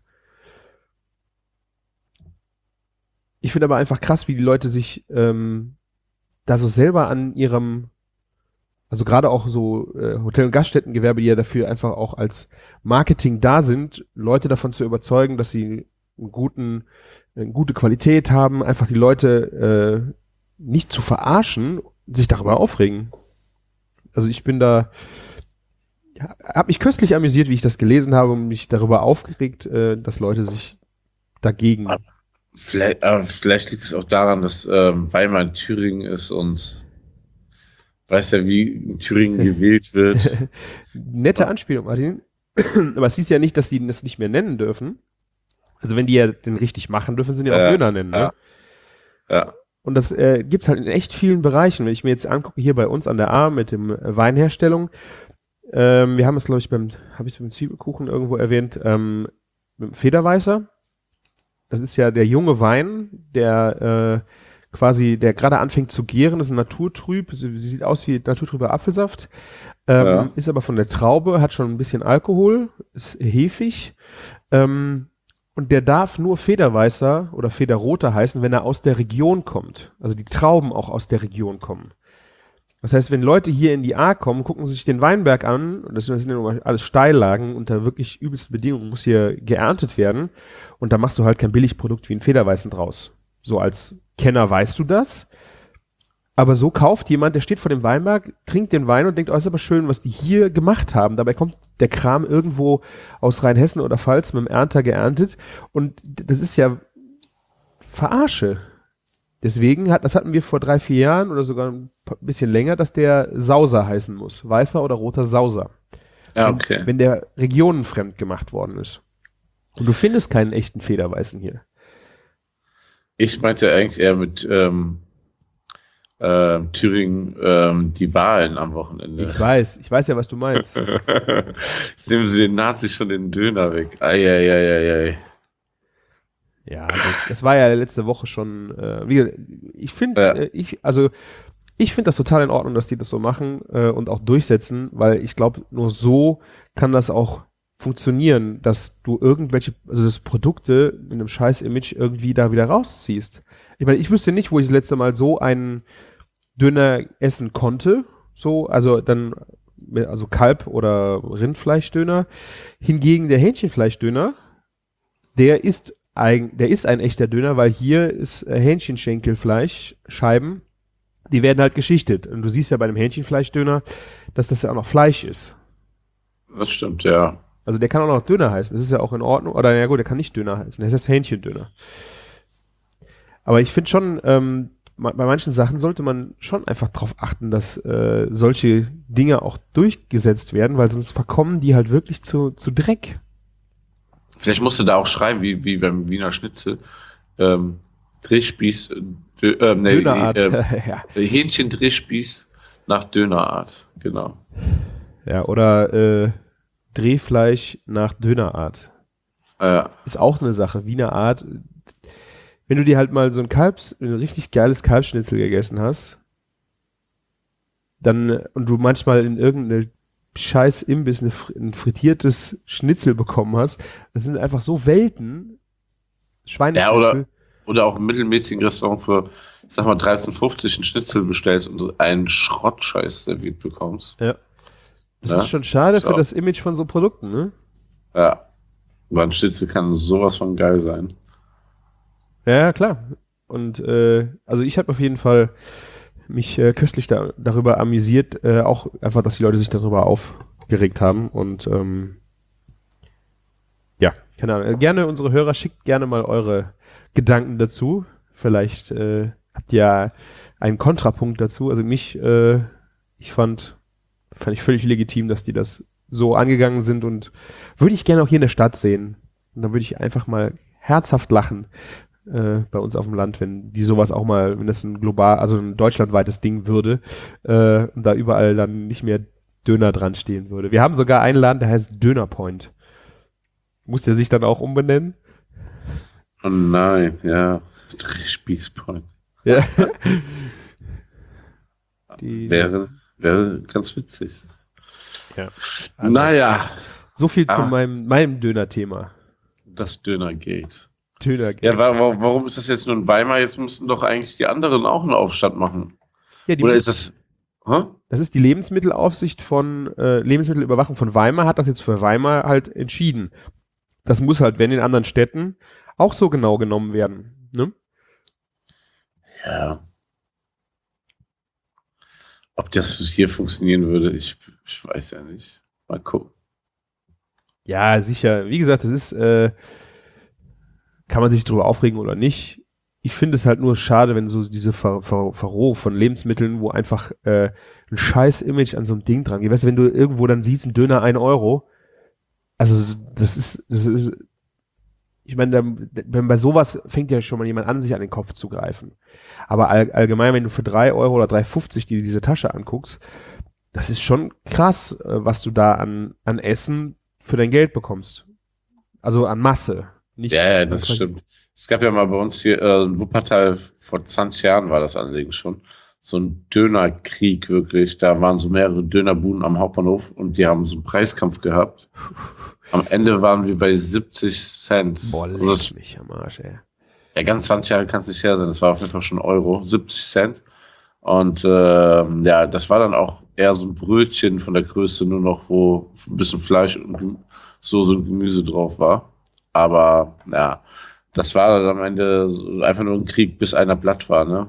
Ich finde aber einfach krass, wie die Leute sich ähm, da so selber an ihrem, also gerade auch so äh, Hotel- und Gaststättengewerbe, die ja dafür einfach auch als Marketing da sind, Leute davon zu überzeugen, dass sie einen guten, eine gute Qualität haben, einfach die Leute äh, nicht zu verarschen, sich darüber aufregen. Also ich bin da, ja, habe mich köstlich amüsiert, wie ich das gelesen habe und mich darüber aufgeregt, äh, dass Leute sich dagegen. Vielleicht, äh, vielleicht liegt es auch daran, dass ähm, Weimar in Thüringen ist und weiß ja, wie in Thüringen gewählt wird. Nette Anspielung, Martin. Aber es hieß ja nicht, dass die das nicht mehr nennen dürfen. Also wenn die ja den richtig machen, dürfen sie ihn ja auch Ja, Döner nennen. Ne? ja. Ja. Und das äh, gibt's halt in echt vielen Bereichen. Wenn ich mir jetzt angucke, hier bei uns an der A mit dem äh, Weinherstellung, ähm, wir haben es, glaube ich, beim, habe ich es beim Zwiebelkuchen irgendwo erwähnt, ähm, mit dem Federweißer. Das ist ja der junge Wein, der äh, quasi, der gerade anfängt zu gären, das ist ein naturtrüb, sie, sie sieht aus wie naturtrüber Apfelsaft, ähm, Ja. ist aber von der Traube, hat schon ein bisschen Alkohol, ist hefig, ähm, und der darf nur Federweißer oder Federroter heißen, wenn er aus der Region kommt. Also die Trauben auch aus der Region kommen. Das heißt, wenn Leute hier in die A kommen, gucken sich den Weinberg an, und das sind ja nun mal alles Steillagen, unter wirklich übelsten Bedingungen muss hier geerntet werden, und da machst du halt kein Billigprodukt wie ein Federweißen draus. So als Kenner weißt du das, Aber so kauft jemand, der steht vor dem Weinberg, trinkt den Wein und denkt, oh, ist aber schön, was die hier gemacht haben. Dabei kommt der Kram irgendwo aus Rheinhessen oder Pfalz mit dem Ernter geerntet. Und das ist ja Verarsche. Deswegen, hat, das hatten wir vor drei, vier Jahren oder sogar ein bisschen länger, dass der Sauser heißen muss. Weißer oder roter Sauser. Ja, okay. Wenn, wenn der regionenfremd gemacht worden ist. Und du findest keinen echten Federweißen hier. Ich meinte eigentlich eher mit ähm, äh, Thüringen ähm, die Wahlen am Wochenende. Ich weiß, ich weiß ja, was du meinst. Jetzt nehmen sie den Nazis schon den Döner weg. Eieieiei. Ja, gut. Das war ja letzte Woche schon, äh, wie, ich finde, Ja. äh, ich, also, ich finde das total in Ordnung, dass die das so machen äh, und auch durchsetzen, weil ich glaube, nur so kann das auch funktionieren, dass du irgendwelche, also das Produkte mit einem scheiß Image irgendwie da wieder rausziehst. Ich meine, ich wüsste nicht, wo ich das letzte Mal so einen Döner essen konnte, so, also dann, also Kalb- oder Rindfleischdöner. Hingegen der Hähnchenfleischdöner, der ist ein, der ist ein echter Döner, weil hier ist äh, Hähnchenschenkelfleisch, Scheiben, die werden halt geschichtet. Und du siehst ja bei einem Hähnchenfleischdöner, dass das ja auch noch Fleisch ist. Das stimmt, ja. Also der kann auch noch Döner heißen. Das ist ja auch in Ordnung. Oder ja gut, der kann nicht Döner heißen. Das heißt Hähnchendöner. Aber ich finde schon, ähm, ma- bei manchen Sachen sollte man schon einfach drauf achten, dass äh, solche Dinge auch durchgesetzt werden, weil sonst verkommen die halt wirklich zu, zu Dreck. Vielleicht musst du da auch schreiben, wie, wie beim Wiener Schnitzel. Ähm, Drehspieß, Dö, äh, nee, Dönerart. Äh, ja. Hähnchen-Drehspieß nach Dönerart, genau. ja, oder äh, Drehfleisch nach Dönerart. Äh, Ist auch eine Sache, Wiener Art. Wenn du dir halt mal so ein Kalbs, ein richtig geiles Kalbsschnitzel gegessen hast, dann, und du manchmal in irgendeine scheiß Imbiss eine, ein frittiertes Schnitzel bekommen hast, das sind einfach so Welten. Schweineschnitzel. Ja, oder, oder auch im mittelmäßigen Restaurant für, ich sag mal, dreizehn fünfzig einen Schnitzel bestellst und einen Schrottscheiß serviert bekommst. Ja. Das Ja, ist schon schade das ist für auch- das Image von so Produkten, ne? Ja. Weil ein Schnitzel kann sowas von geil sein. Ja, ja, klar. Und äh, also ich habe auf jeden Fall mich äh, köstlich da, darüber amüsiert, äh, auch einfach, dass die Leute sich darüber aufgeregt haben. Und ähm, ja, keine Ahnung. Gerne unsere Hörer, schickt gerne mal eure Gedanken dazu. Vielleicht äh, habt ihr ja einen Kontrapunkt dazu. Also mich, äh, ich fand, fand ich völlig legitim, dass die das so angegangen sind und würde ich gerne auch hier in der Stadt sehen. Und dann würde ich einfach mal herzhaft lachen äh, bei uns auf dem Land, wenn die sowas auch mal, wenn das ein global, also ein deutschlandweites Ding würde äh, und da überall dann nicht mehr Döner dran stehen würde. Wir haben sogar einen Laden, der heißt Döner Point. Muss der sich dann auch umbenennen? Oh nein, ja. Drehspießpoint. Ja. Die, Wäre, wäre ganz witzig. ja. Also, Naja, so viel zu Ah. meinem, meinem Döner-Thema. das Dönergate. Döner Ja, wa wa warum ist das jetzt nur in Weimar? Jetzt müssten doch eigentlich die anderen auch einen Aufstand machen. ja, die Oder muss- ist das... Hä? Das ist die Lebensmittelaufsicht von äh, Lebensmittelüberwachung von Weimar, hat das jetzt für Weimar halt entschieden. Das muss halt, wenn in anderen Städten, auch so genau genommen werden. Ne? Ja. Ob das hier funktionieren würde, ich, ich weiß ja nicht. Mal gucken. Ja, sicher. Wie gesagt, das ist, äh, kann man sich drüber aufregen oder nicht. Ich finde es halt nur schade, wenn so diese Ver Ver Verroh von Lebensmitteln, wo einfach äh, ein scheiß Image an so einem Ding dran geht. Weißt du, wenn du irgendwo dann siehst, ein Döner ein Euro, also das ist, das ist, ich meine, da, wenn bei sowas fängt ja schon mal jemand an, sich an den Kopf zu greifen. Aber all, allgemein, wenn du für drei Euro oder drei fünfzig dir diese Tasche anguckst, das ist schon krass, äh, was du da an, an Essen für dein Geld bekommst. Also an Masse. Nicht Ja, ja, das stimmt. Es gab ja mal bei uns hier äh, in Wuppertal, vor zwanzig Jahren war das allerdings schon, so ein Dönerkrieg wirklich. Da waren so mehrere Dönerbuden am Hauptbahnhof und die haben so einen Preiskampf gehabt. Am Ende waren wir bei siebzig Cent. Boah, Also das, leck mich am Arsch, ey. ja, ganz zwanzig Jahre kann es nicht her sein. Das war auf jeden Fall schon Euro, siebzig Cent. Und ähm, ja, das war dann auch eher so ein Brötchen von der Größe, nur noch, wo ein bisschen Fleisch und Gem- Soße und Gemüse drauf war. Aber ja, das war dann am Ende einfach nur ein Krieg, bis einer platt war, ne?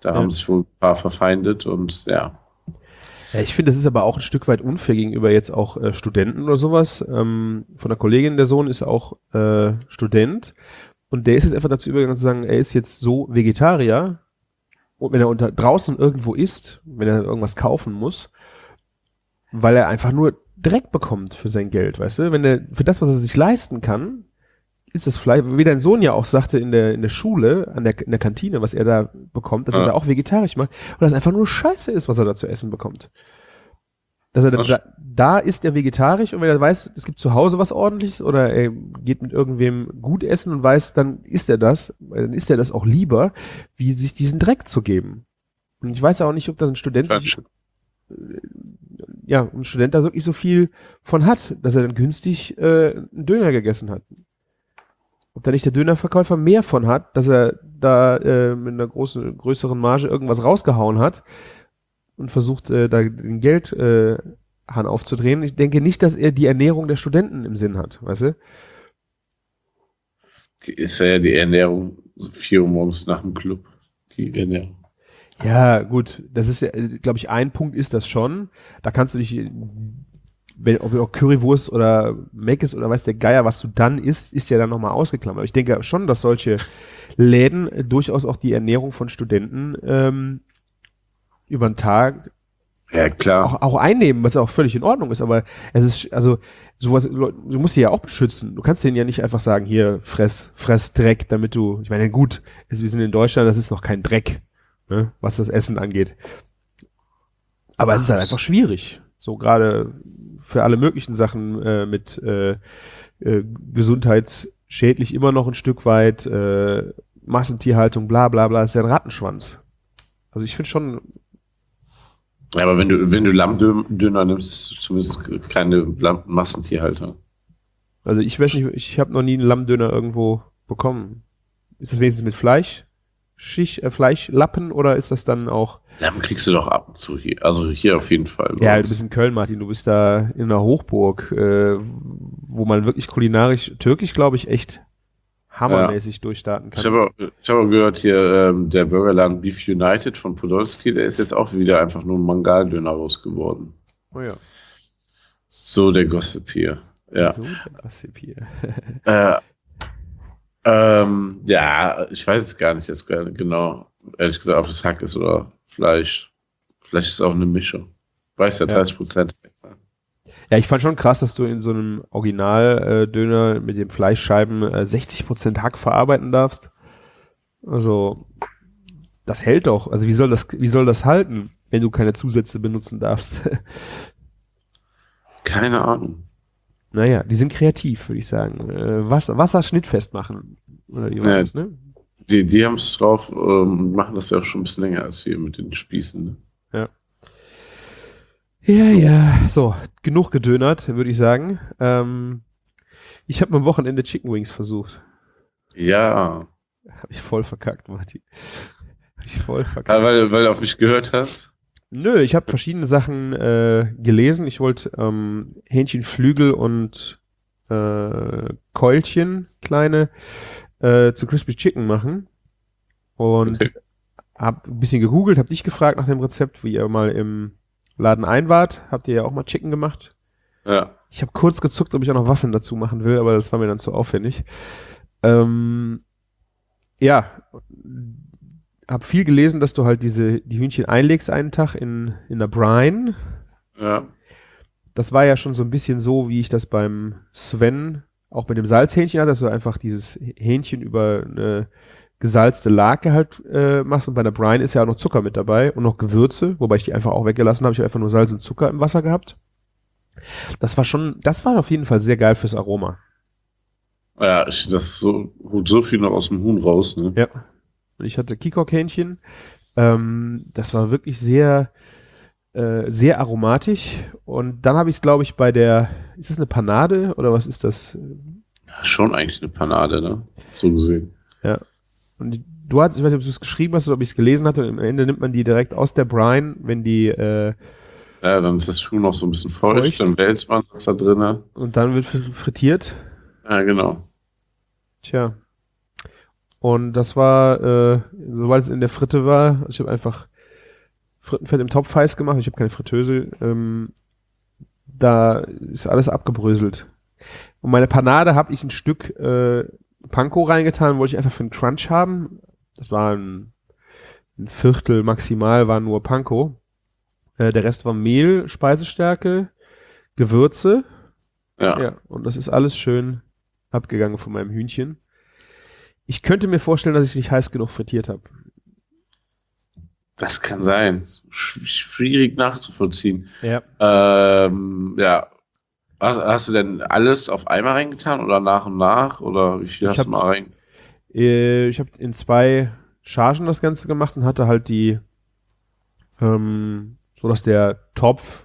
Da ja. haben sich wohl ein paar verfeindet und ja. Ja, ich finde, das ist aber auch ein Stück weit unfair gegenüber jetzt auch äh, Studenten oder sowas. Ähm, von der Kollegin, der Sohn ist auch äh, Student und der ist jetzt einfach dazu übergegangen zu sagen, er ist jetzt so Vegetarier und wenn er unter draußen irgendwo isst, wenn er irgendwas kaufen muss, weil er einfach nur Dreck bekommt für sein Geld, weißt du? Wenn er für das, was er sich leisten kann, ist das Fleisch, wie dein Sohn ja auch sagte in der in der Schule, an der, in der Kantine, was er da bekommt, dass ja. er da auch vegetarisch macht und das einfach nur Scheiße ist, was er da zu essen bekommt. Dass er dann da, da ist er vegetarisch und wenn er weiß, es gibt zu Hause was Ordentliches oder er geht mit irgendwem gut essen und weiß, dann isst er das, dann isst er das auch lieber, wie sich diesen Dreck zu geben. Und ich weiß auch nicht, ob das ein Student sich, ja, ein Student da wirklich so viel von hat, dass er dann günstig äh, einen Döner gegessen hat. Ob da nicht der Dönerverkäufer mehr von hat, dass er da äh, mit einer großen, größeren Marge irgendwas rausgehauen hat und versucht, äh, da den Geldhahn äh, aufzudrehen. Ich denke nicht, dass er die Ernährung der Studenten im Sinn hat, weißt du? Die ist ja die Ernährung vier Uhr morgens nach dem Club. Die Ernährung. Ja, gut, das ist ja, glaube ich, ein Punkt ist das schon. Da kannst du dich, wenn, ob auch Currywurst oder Mc's oder weiß der Geier, was du dann isst, ist ja dann nochmal ausgeklammert. Aber ich denke schon, dass solche Läden durchaus auch die Ernährung von Studenten ähm, über den Tag ja, klar. Auch, auch einnehmen, was auch völlig in Ordnung ist. Aber es ist, also sowas, du musst sie ja auch beschützen. Du kannst denen ja nicht einfach sagen, hier, fress, fress Dreck, damit du, ich meine, gut, wir sind in Deutschland, das ist noch kein Dreck, ne, was das Essen angeht. Aber es ist halt einfach schwierig. So gerade für alle möglichen Sachen äh, mit äh, äh, gesundheitsschädlich immer noch ein Stück weit, äh, Massentierhaltung, bla bla bla, ist ja ein Rattenschwanz. Also ich finde schon. Ja, aber wenn du, wenn du Lammdöner nimmst, ist zumindest keine Massentierhalter. Also ich weiß nicht, ich habe noch nie einen Lammdöner irgendwo bekommen. Ist das wenigstens mit Fleisch? Schicht, äh, Fleischlappen oder ist das dann auch. Lamm kriegst du doch ab und zu hier. Also hier auf jeden Fall. Ja, du bist in Köln, Martin. Du bist da in einer Hochburg, äh, wo man wirklich kulinarisch, türkisch, glaube ich, echt hammermäßig ja. durchstarten kann. Ich habe auch, ich hab auch gehört, hier ähm, der Burgerladen Beef United von Podolski, der ist jetzt auch wieder einfach nur ein Mangaldöner losgeworden. Oh ja. So der Gossip hier. Ja. So der Gossip hier. äh, ähm, ja, ich weiß es gar nicht jetzt genau, ehrlich gesagt, ob das Hack ist oder Fleisch. Vielleicht ist es auch eine Mischung. Weiß ja, dreißig Prozent. Ja, ich fand schon krass, dass du in so einem Original-Döner äh, mit den Fleischscheiben äh, sechzig Prozent Hack verarbeiten darfst. Also, das hält doch. Also, wie soll das, wie soll das halten, wenn du keine Zusätze benutzen darfst? Keine Ahnung. Naja, die sind kreativ, würde ich sagen. Äh, Wasser, Wasser schnittfest machen. Oder wie war das, ne? Die, die haben es drauf und ähm, machen das ja auch schon ein bisschen länger als wir mit den Spießen. Ne? Ja. Ja, ja. So, genug gedönert, würde ich sagen. Ähm, ich habe am Wochenende Chicken Wings versucht. Ja. Habe ich voll verkackt, Martin. Habe ich voll verkackt. Aber weil, weil du auf mich gehört hast? Nö, ich habe verschiedene Sachen äh, gelesen. Ich wollte ähm, Hähnchenflügel und äh, Keulchen, kleine, äh, zu Crispy Chicken machen. Und okay. Hab ein bisschen gegoogelt, hab dich gefragt nach dem Rezept, wie ihr mal im Laden ein wart. Habt ihr ja auch mal Chicken gemacht? Ja. Ich habe kurz gezuckt, ob ich auch noch Waffeln dazu machen will, aber das war mir dann zu aufwendig. Ähm, ja, hab viel gelesen, dass du halt diese die Hühnchen einlegst einen Tag in in der Brine. Ja. Das war ja schon so ein bisschen so, wie ich das beim Sven auch mit dem Salzhähnchen hatte, dass du einfach dieses Hähnchen über eine gesalzte Lake halt äh, machst und bei der Brine ist ja auch noch Zucker mit dabei und noch Gewürze, wobei ich die einfach auch weggelassen habe. Ich habe einfach nur Salz und Zucker im Wasser gehabt. Das war schon, das war auf jeden Fall sehr geil fürs Aroma. Ja, ich, das so, holt so viel noch aus dem Huhn raus, ne? Ja. Und ich hatte Kikok-Hähnchen. Ähm, das war wirklich sehr, äh, sehr aromatisch. Und dann habe ich es, glaube ich, bei der, ist das eine Panade oder was ist das? Ja, schon eigentlich eine Panade, ne? So gesehen. Ja. Und du hast, ich weiß nicht, ob du es geschrieben hast oder ob ich es gelesen hatte, und am Ende nimmt man die direkt aus der Brine, wenn die äh, ja, dann ist das Huhn noch so ein bisschen feucht, feucht. Dann wälzt man das da drin. Und dann wird frittiert. Ja, genau. Tja. Und das war, äh, sobald es in der Fritte war, also ich habe einfach Frittenfett im Topf heiß gemacht, ich habe keine Fritteuse, ähm, da ist alles abgebröselt. Und meine Panade habe ich ein Stück äh, Panko reingetan, wollte ich einfach für einen Crunch haben. Das war ein, ein Viertel maximal, war nur Panko. Äh, der Rest war Mehl, Speisestärke, Gewürze. Ja. Ja, und das ist alles schön abgegangen von meinem Hühnchen. Ich könnte mir vorstellen, dass ich es nicht heiß genug frittiert habe. Das kann sein. Sch- Schwierig nachzuvollziehen. Ja. Ähm, ja. Hast, hast du denn alles auf einmal reingetan oder nach und nach? Oder wie viel Ich hast hab- du mal rein? Äh, ich habe in zwei Chargen das Ganze gemacht und hatte halt die, ähm, so dass der Topf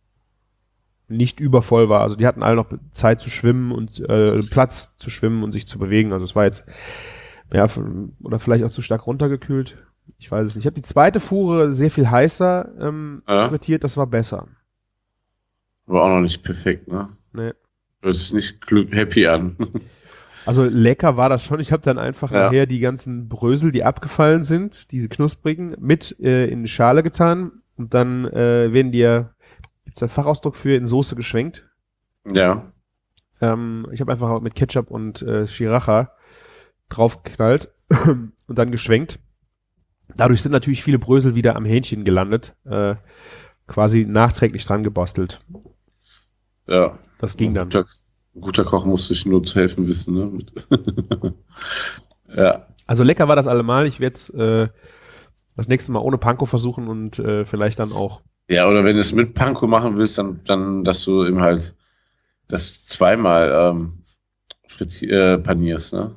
nicht übervoll war. Also die hatten alle noch Zeit zu schwimmen und äh, Platz zu schwimmen und sich zu bewegen. Also es war jetzt, ja, von- oder vielleicht auch zu stark runtergekühlt. Ich weiß es nicht. Ich habe die zweite Fuhre sehr viel heißer ähm, Ja. frittiert, das war besser. War auch noch nicht perfekt, ne? Nee. Hört sich nicht glück happy an. Also lecker war das schon. Ich habe dann einfach Ja. nachher die ganzen Brösel, die abgefallen sind, diese knusprigen, mit äh, in die Schale getan und dann äh, werden die ja, gibt's da Fachausdruck für, in Soße geschwenkt. Ja. Ähm, ich habe einfach mit Ketchup und äh, Sriracha draufgeknallt und dann geschwenkt. Dadurch sind natürlich viele Brösel wieder am Hähnchen gelandet, äh, quasi nachträglich dran gebastelt. Ja. Das ging dann. Ein guter, ein guter Koch muss sich nur zu helfen wissen, ne? Mit- ja. Also lecker war das allemal. Ich werde es äh, das nächste Mal ohne Panko versuchen und äh, vielleicht dann auch. Ja, oder wenn du es mit Panko machen willst, dann, dann dass du eben halt das zweimal ähm, frittier- äh, panierst, ne?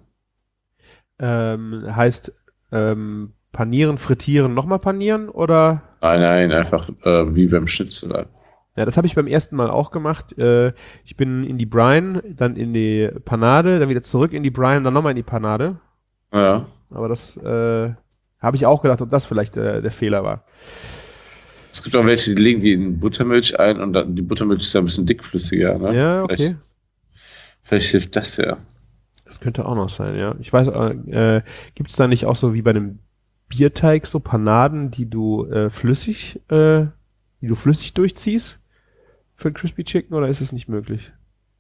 Ähm, heißt ähm, panieren, frittieren, nochmal panieren oder? Nein, nein, einfach äh, wie beim Schnitzel. Ja, das habe ich beim ersten Mal auch gemacht. Äh, ich bin in die Brine, dann in die Panade, dann wieder zurück in die Brine und dann nochmal in die Panade. Ja. Aber das äh, habe ich auch gedacht, ob das vielleicht äh, der Fehler war. Es gibt auch welche, die legen die in Buttermilch ein und dann die Buttermilch ist ja ein bisschen dickflüssiger, ne? Ja, okay. Vielleicht, vielleicht hilft das ja. Das könnte auch noch sein, ja. Ich weiß, äh, gibt es da nicht auch so wie bei einem Bierteig so Panaden, die du äh, flüssig, äh, die du flüssig durchziehst für ein Crispy Chicken oder ist es nicht möglich?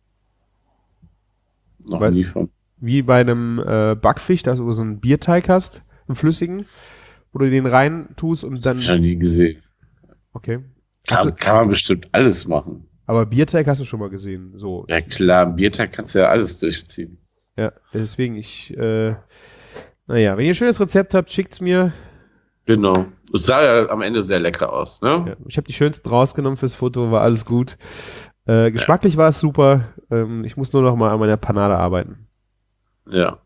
Noch Weil- nie von. Wie bei einem äh, Backfisch, da du so einen Bierteig hast, einen flüssigen, wo du den rein tust und Das dann. hab ich noch nie gesehen. Okay. Hast Kann, du, kann man bestimmt alles machen. aber Bierteig hast du schon mal gesehen. So. Ja klar, im Bierteig kannst du ja alles durchziehen. Ja, deswegen ich, äh, naja, wenn ihr ein schönes Rezept habt, schickt's mir. Genau. Es sah ja am Ende sehr lecker aus, ne? Ja, ich habe die schönsten rausgenommen fürs Foto, war alles gut. Äh, geschmacklich war es super. Ähm, ich muss nur noch mal an meiner Panade arbeiten. Ja.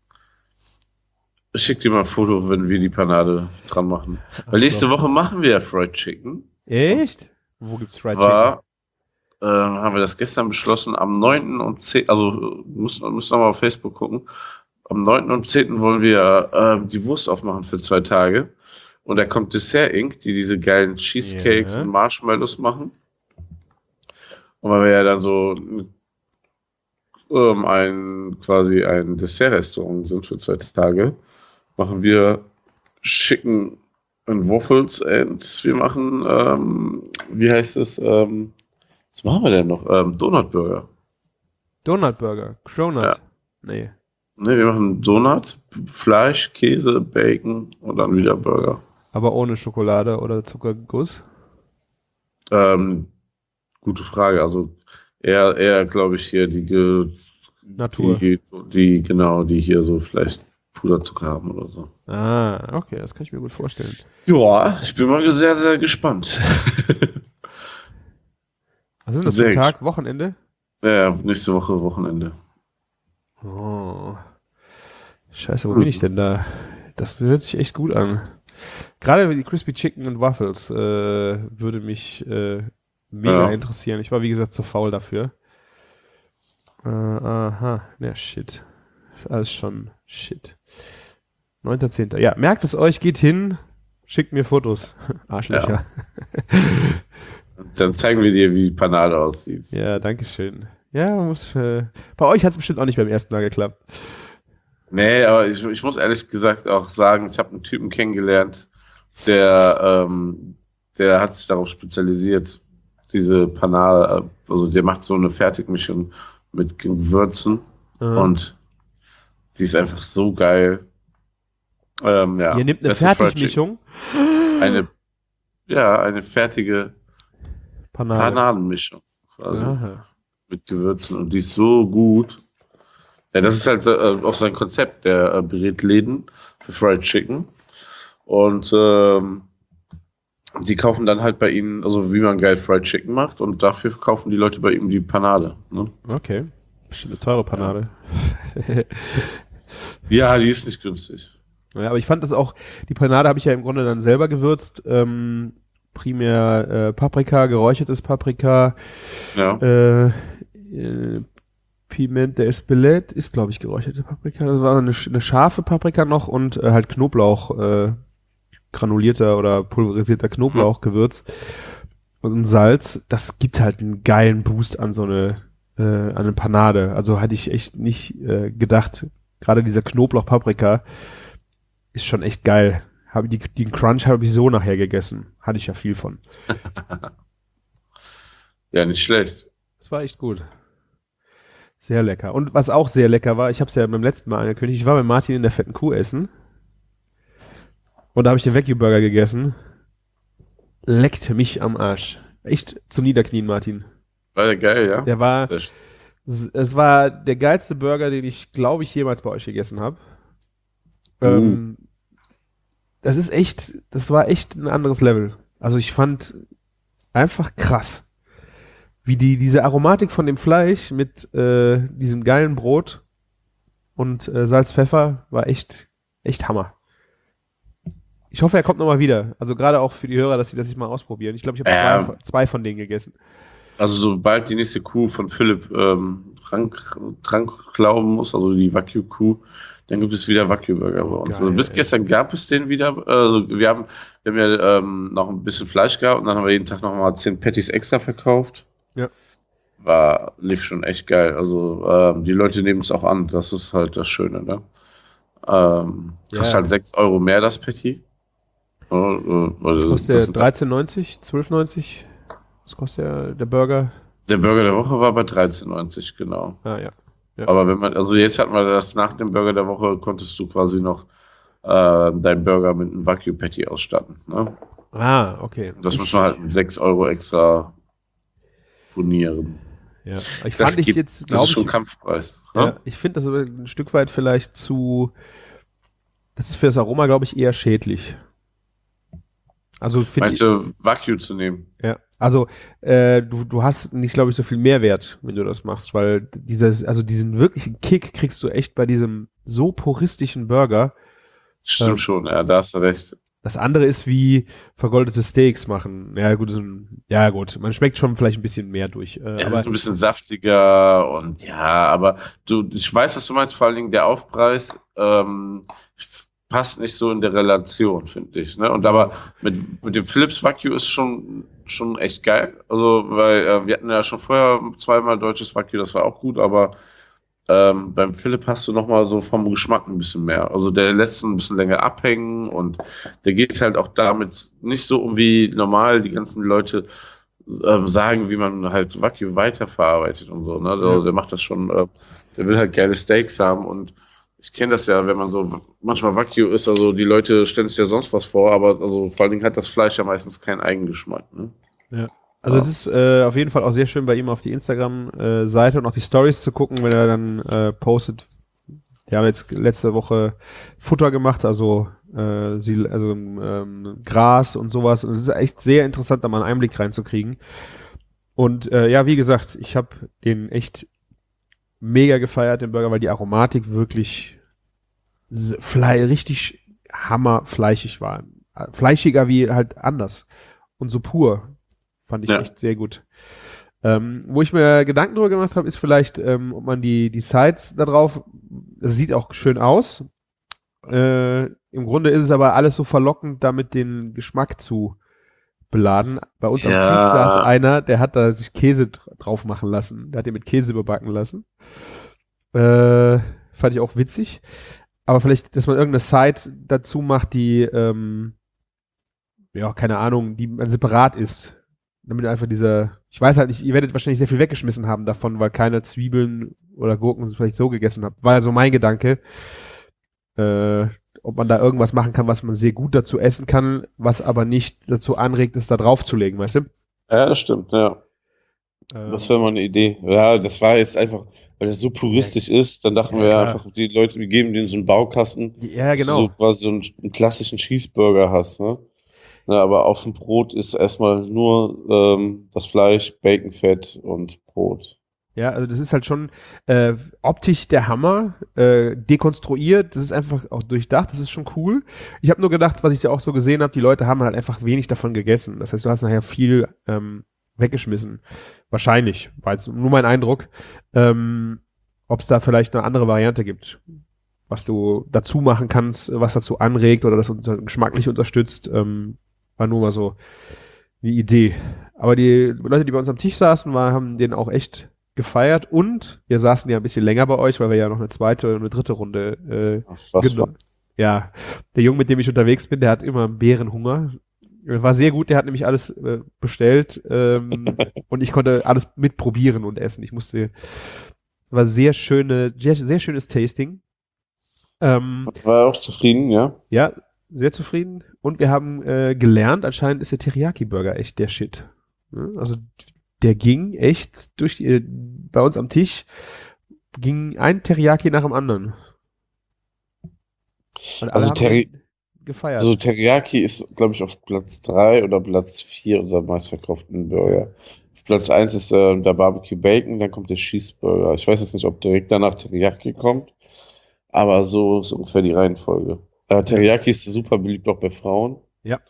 Ich schick dir mal ein Foto, wenn wir die Panade dran machen. Weil nächste Woche machen wir ja Fried Chicken. Echt? Wo gibt's Fried War, äh, haben wir das gestern beschlossen, am neunten und zehnten, also müssen, müssen wir mal auf Facebook gucken. Am neunten und zehnten wollen wir äh, die Wurst aufmachen für zwei Tage. Und da kommt Dessert Incorporated, die diese geilen Cheesecakes Ja. und Marshmallows machen. Und weil wir ja dann so ähm, ein quasi ein Dessertrestaurant sind für zwei Tage, machen wir Chicken and Waffles und wir machen, ähm, wie heißt es, ähm, was machen wir denn noch? Ähm, Donut Burger. Donut Burger. Cronut. Ja. Nee. Ne, wir machen Donut, Fleisch, Käse, Bacon und dann wieder Burger. Aber ohne Schokolade oder Zuckerguss. Ähm, gute Frage. Also eher, eher glaube ich hier die, Ge- Natur. die, die, genau, die hier so vielleicht Puderzucker haben oder so. Ah, okay, das kann ich mir gut vorstellen. Ja, ich bin mal sehr, sehr gespannt. Was ist denn das Sehr für ein Tag? Wochenende? Ja, nächste Woche Wochenende. Oh. Scheiße, wo bin ich denn da? Das hört sich echt gut an. Gerade die Crispy Chicken und Waffles äh, würde mich äh, mega Ja. interessieren. Ich war, wie gesagt, zu faul dafür. Äh, aha, ja, shit. Ist alles schon shit. neunter zehnter Ja, merkt es euch, geht hin, schickt mir Fotos. Arschlöcher. Dann zeigen wir dir, wie die Panade aussieht. Ja, danke schön. Ja, man muss, äh, bei euch hat es bestimmt auch nicht beim ersten Mal geklappt. Nee, aber ich, ich muss ehrlich gesagt auch sagen, ich habe einen Typen kennengelernt, der, ähm, der hat sich darauf spezialisiert, diese Panade, also der macht so eine Fertigmischung mit Gewürzen Aha. und die ist einfach so geil. Ähm, ja, Ihr nehmt eine beste Fried Chicken. Fertigmischung. Eine, ja, eine fertige Panade. Panadenmischung quasi Aha. mit Gewürzen und die ist so gut. Ja, das ist halt äh, auch sein Konzept. Der äh, berät Läden für Fried Chicken und ähm, die kaufen dann halt bei ihnen, also wie man geil Fried Chicken macht und dafür kaufen die Leute bei ihm die Panade. Ne? Okay. Bestimmt eine teure Panade. Ja. Ja, die ist nicht günstig. Ja, aber ich fand das auch, die Panade habe ich ja im Grunde dann selber gewürzt. Ähm, primär äh, Paprika, geräuchertes Paprika, Ja. äh, äh, Piment de Espelette ist, glaube ich, geräucherte Paprika. Das war eine, eine scharfe Paprika noch und äh, halt Knoblauch, äh, granulierter oder pulverisierter Knoblauchgewürz und Salz. Das gibt halt einen geilen Boost an so eine, äh, an eine Panade. Also hatte ich echt nicht äh, gedacht. Gerade dieser Knoblauch-Paprika ist schon echt geil. Habe die, den Crunch habe ich so nachher gegessen. Hatte ich ja viel von. Ja, nicht schlecht. Das war echt gut. Sehr lecker. Und was auch sehr lecker war, ich habe es ja beim letzten Mal angekündigt, ich war bei Martin in der fetten Kuh essen. Und da habe ich den Veggie-Burger gegessen. Leckte mich am Arsch. Echt zum Niederknien, Martin. War der geil, ja? Der war, Sehr schön. es war der geilste Burger, den ich, glaube ich, jemals bei euch gegessen habe. Uh. Ähm, das ist echt, das war echt ein anderes Level. Also ich fand einfach krass, wie die, diese Aromatik von dem Fleisch mit äh, diesem geilen Brot und äh, Salz, Pfeffer war echt, echt Hammer. Ich hoffe, er kommt nochmal wieder. Also gerade auch für die Hörer, dass sie das sich mal ausprobieren. Ich glaube, ich habe Ähm. zwei, zwei von denen gegessen. Also sobald die nächste Kuh von Philipp ähm, Trank, Trank glauben muss, also die Wagyu-Kuh, dann gibt es wieder Wagyu-Burger Oh, bei uns. geil, Also bis ey. gestern gab es den wieder. Also wir haben, wir haben ja ähm, noch ein bisschen Fleisch gehabt und dann haben wir jeden Tag noch mal zehn Patties extra verkauft. Ja. War, lief schon echt geil. Also ähm, die Leute nehmen es auch an. Das ist halt das Schöne, ne? Ähm, Ja. kostet halt sechs Euro mehr das Patty. Ja, äh, Was also, kostet das der? sind- dreizehn neunzig? zwölf neunzig? Was kostet der, der Burger? Der Burger der Woche war bei dreizehn neunzig, genau. Ah, ja. Ja. Aber wenn man, also jetzt hat man das nach dem Burger der Woche, konntest du quasi noch äh, deinen Burger mit einem Wagyu Patty ausstatten. Ne? Ah, okay. Das Ich- muss man halt mit sechs Euro extra bonieren. Ja. Ich Das, fand ich gibt, jetzt, das glaube ist schon ich, Kampfpreis. ja, Ne? ich finde das aber ein Stück weit vielleicht zu, das ist für das Aroma, glaube ich, eher schädlich. Also finde Meinst ich, du, Wagyu zu nehmen? ja, also äh, du, du hast nicht, glaube ich, so viel Mehrwert, wenn du das machst, weil dieses, also diesen wirklichen Kick kriegst du echt bei diesem so puristischen Burger. Stimmt Ähm, schon, ja, da hast du recht. Das andere ist wie vergoldete Steaks machen. Ja gut, so ein, ja gut, man schmeckt schon vielleicht ein bisschen mehr durch. Äh, Es aber ist ein bisschen saftiger und ja, aber du, ich weiß, was du meinst, vor allen Dingen der Aufpreis ähm, passt nicht so in der Relation, finde ich. Ne? Und aber mit, mit dem Philips Wagyu ist schon, schon echt geil. Also, weil äh, wir hatten ja schon vorher zweimal deutsches Wagyu, das war auch gut, aber ähm, beim Philipp hast du nochmal so vom Geschmack ein bisschen mehr. Also der lässt ein bisschen länger abhängen und der geht halt auch damit nicht so um wie normal die ganzen Leute äh, sagen, wie man halt Wagyu weiterverarbeitet und so. Ne? Also Ja. der macht das schon, äh, der will halt geile Steaks haben und ich kenne das ja, wenn man so manchmal Wagyu isst, also die Leute stellen sich ja sonst was vor, aber also vor allen Dingen hat das Fleisch ja meistens keinen Eigengeschmack. Ne? ja. Also Ja. es ist äh, auf jeden Fall auch sehr schön bei ihm auf die Instagram-Seite und auch die Stories zu gucken, wenn er dann äh, postet. Wir haben jetzt letzte Woche Futter gemacht, also, äh, sie, also ähm, Gras und sowas. Und es ist echt sehr interessant, da mal einen Einblick reinzukriegen. Und äh, ja, wie gesagt, ich habe den echt mega gefeiert, den Burger, weil die Aromatik wirklich s- fle richtig hammerfleischig war. Fleischiger wie halt anders. Und so pur. Fand ich Ja. echt sehr gut. Ähm, wo ich mir Gedanken drüber gemacht habe, ist vielleicht, ähm, ob man die, die Sides da drauf, das sieht auch schön aus. Äh, Im Grunde ist es aber alles so verlockend, damit den Geschmack zu beladen. Bei uns Ja. am Tisch saß einer, der hat da sich Käse dr- drauf machen lassen. Der hat den mit Käse überbacken lassen. Äh, fand ich auch witzig. aber vielleicht, dass man irgendeine Site dazu macht, die, ähm, ja, keine Ahnung, die man separat ist. Damit einfach dieser, ich weiß halt nicht, ihr werdet wahrscheinlich sehr viel weggeschmissen haben davon, weil keiner Zwiebeln oder Gurken vielleicht so gegessen hat. War ja so mein Gedanke. Äh, ob man da irgendwas machen kann, was man sehr gut dazu essen kann, was aber nicht dazu anregt, es da drauf zu legen, weißt du? Ja, das stimmt, ja. Ähm, Das wäre mal eine Idee. Ja, das war jetzt einfach, weil das so puristisch ist, dann dachten Ja, wir ja klar. einfach, die Leute, wir geben denen so einen Baukasten, ja, dass du genau. so quasi so einen, einen klassischen Cheeseburger hast, ne? Ja, aber auf dem Brot ist erstmal nur ähm, das Fleisch, Bacon, Fett und Brot. Ja, also das ist halt schon äh, optisch der Hammer, äh, dekonstruiert, das ist einfach auch durchdacht, das ist schon cool. Ich habe nur gedacht, was ich ja auch so gesehen habe, die Leute haben halt einfach wenig davon gegessen. Das heißt, du hast nachher viel ähm, weggeschmissen. Wahrscheinlich, war jetzt nur mein Eindruck. Ähm, ob es da vielleicht eine andere Variante gibt, was du dazu machen kannst, was dazu anregt oder das unter, geschmacklich unterstützt, ähm, war nur mal so eine Idee. Aber die Leute, die bei uns am Tisch saßen, war, haben den auch echt gefeiert und wir saßen ja ein bisschen länger bei euch, weil wir ja noch eine zweite und eine dritte Runde äh, Ach, was genau. Ja, der Junge, mit dem ich unterwegs bin, der hat immer Bärenhunger. War sehr gut, der hat nämlich alles äh, bestellt ähm, und ich konnte alles mitprobieren und essen. Ich musste, war sehr schöne, sehr, sehr schönes Tasting. Ähm, war auch zufrieden, ja? ja, sehr zufrieden. Und wir haben äh, gelernt, anscheinend ist der Teriyaki-Burger echt der Shit. Ja, also der ging echt durch die, äh, bei uns am Tisch ging ein Teriyaki nach dem anderen. Und alle Also haben Teri ihn gefeiert. so Teriyaki ist, glaube ich, auf Platz drei oder Platz vier unserer meistverkauften Burger. Auf Platz eins ist äh, der Barbecue Bacon, dann kommt der Cheeseburger. Ich weiß jetzt nicht, ob direkt danach Teriyaki kommt, aber so ist ungefähr die Reihenfolge. Äh, Teriyaki ist super beliebt auch bei Frauen. Ja.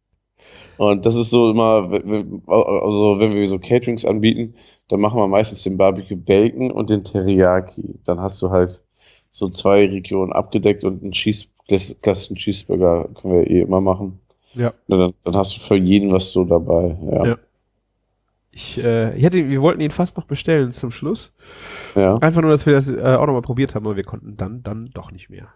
Und das ist so immer, also wenn wir so Caterings anbieten, dann machen wir meistens den Barbecue Bacon und den Teriyaki. Dann hast du halt so zwei Regionen abgedeckt und einen Cheese, klassischen Cheeseburger können wir eh immer machen. Ja. Dann, dann hast du für jeden was so dabei. Ja. Ja. Ich, äh, ich hätte, wir wollten ihn fast noch bestellen zum Schluss. ja. Einfach nur, dass wir das äh, auch nochmal probiert haben, aber wir konnten dann, dann doch nicht mehr.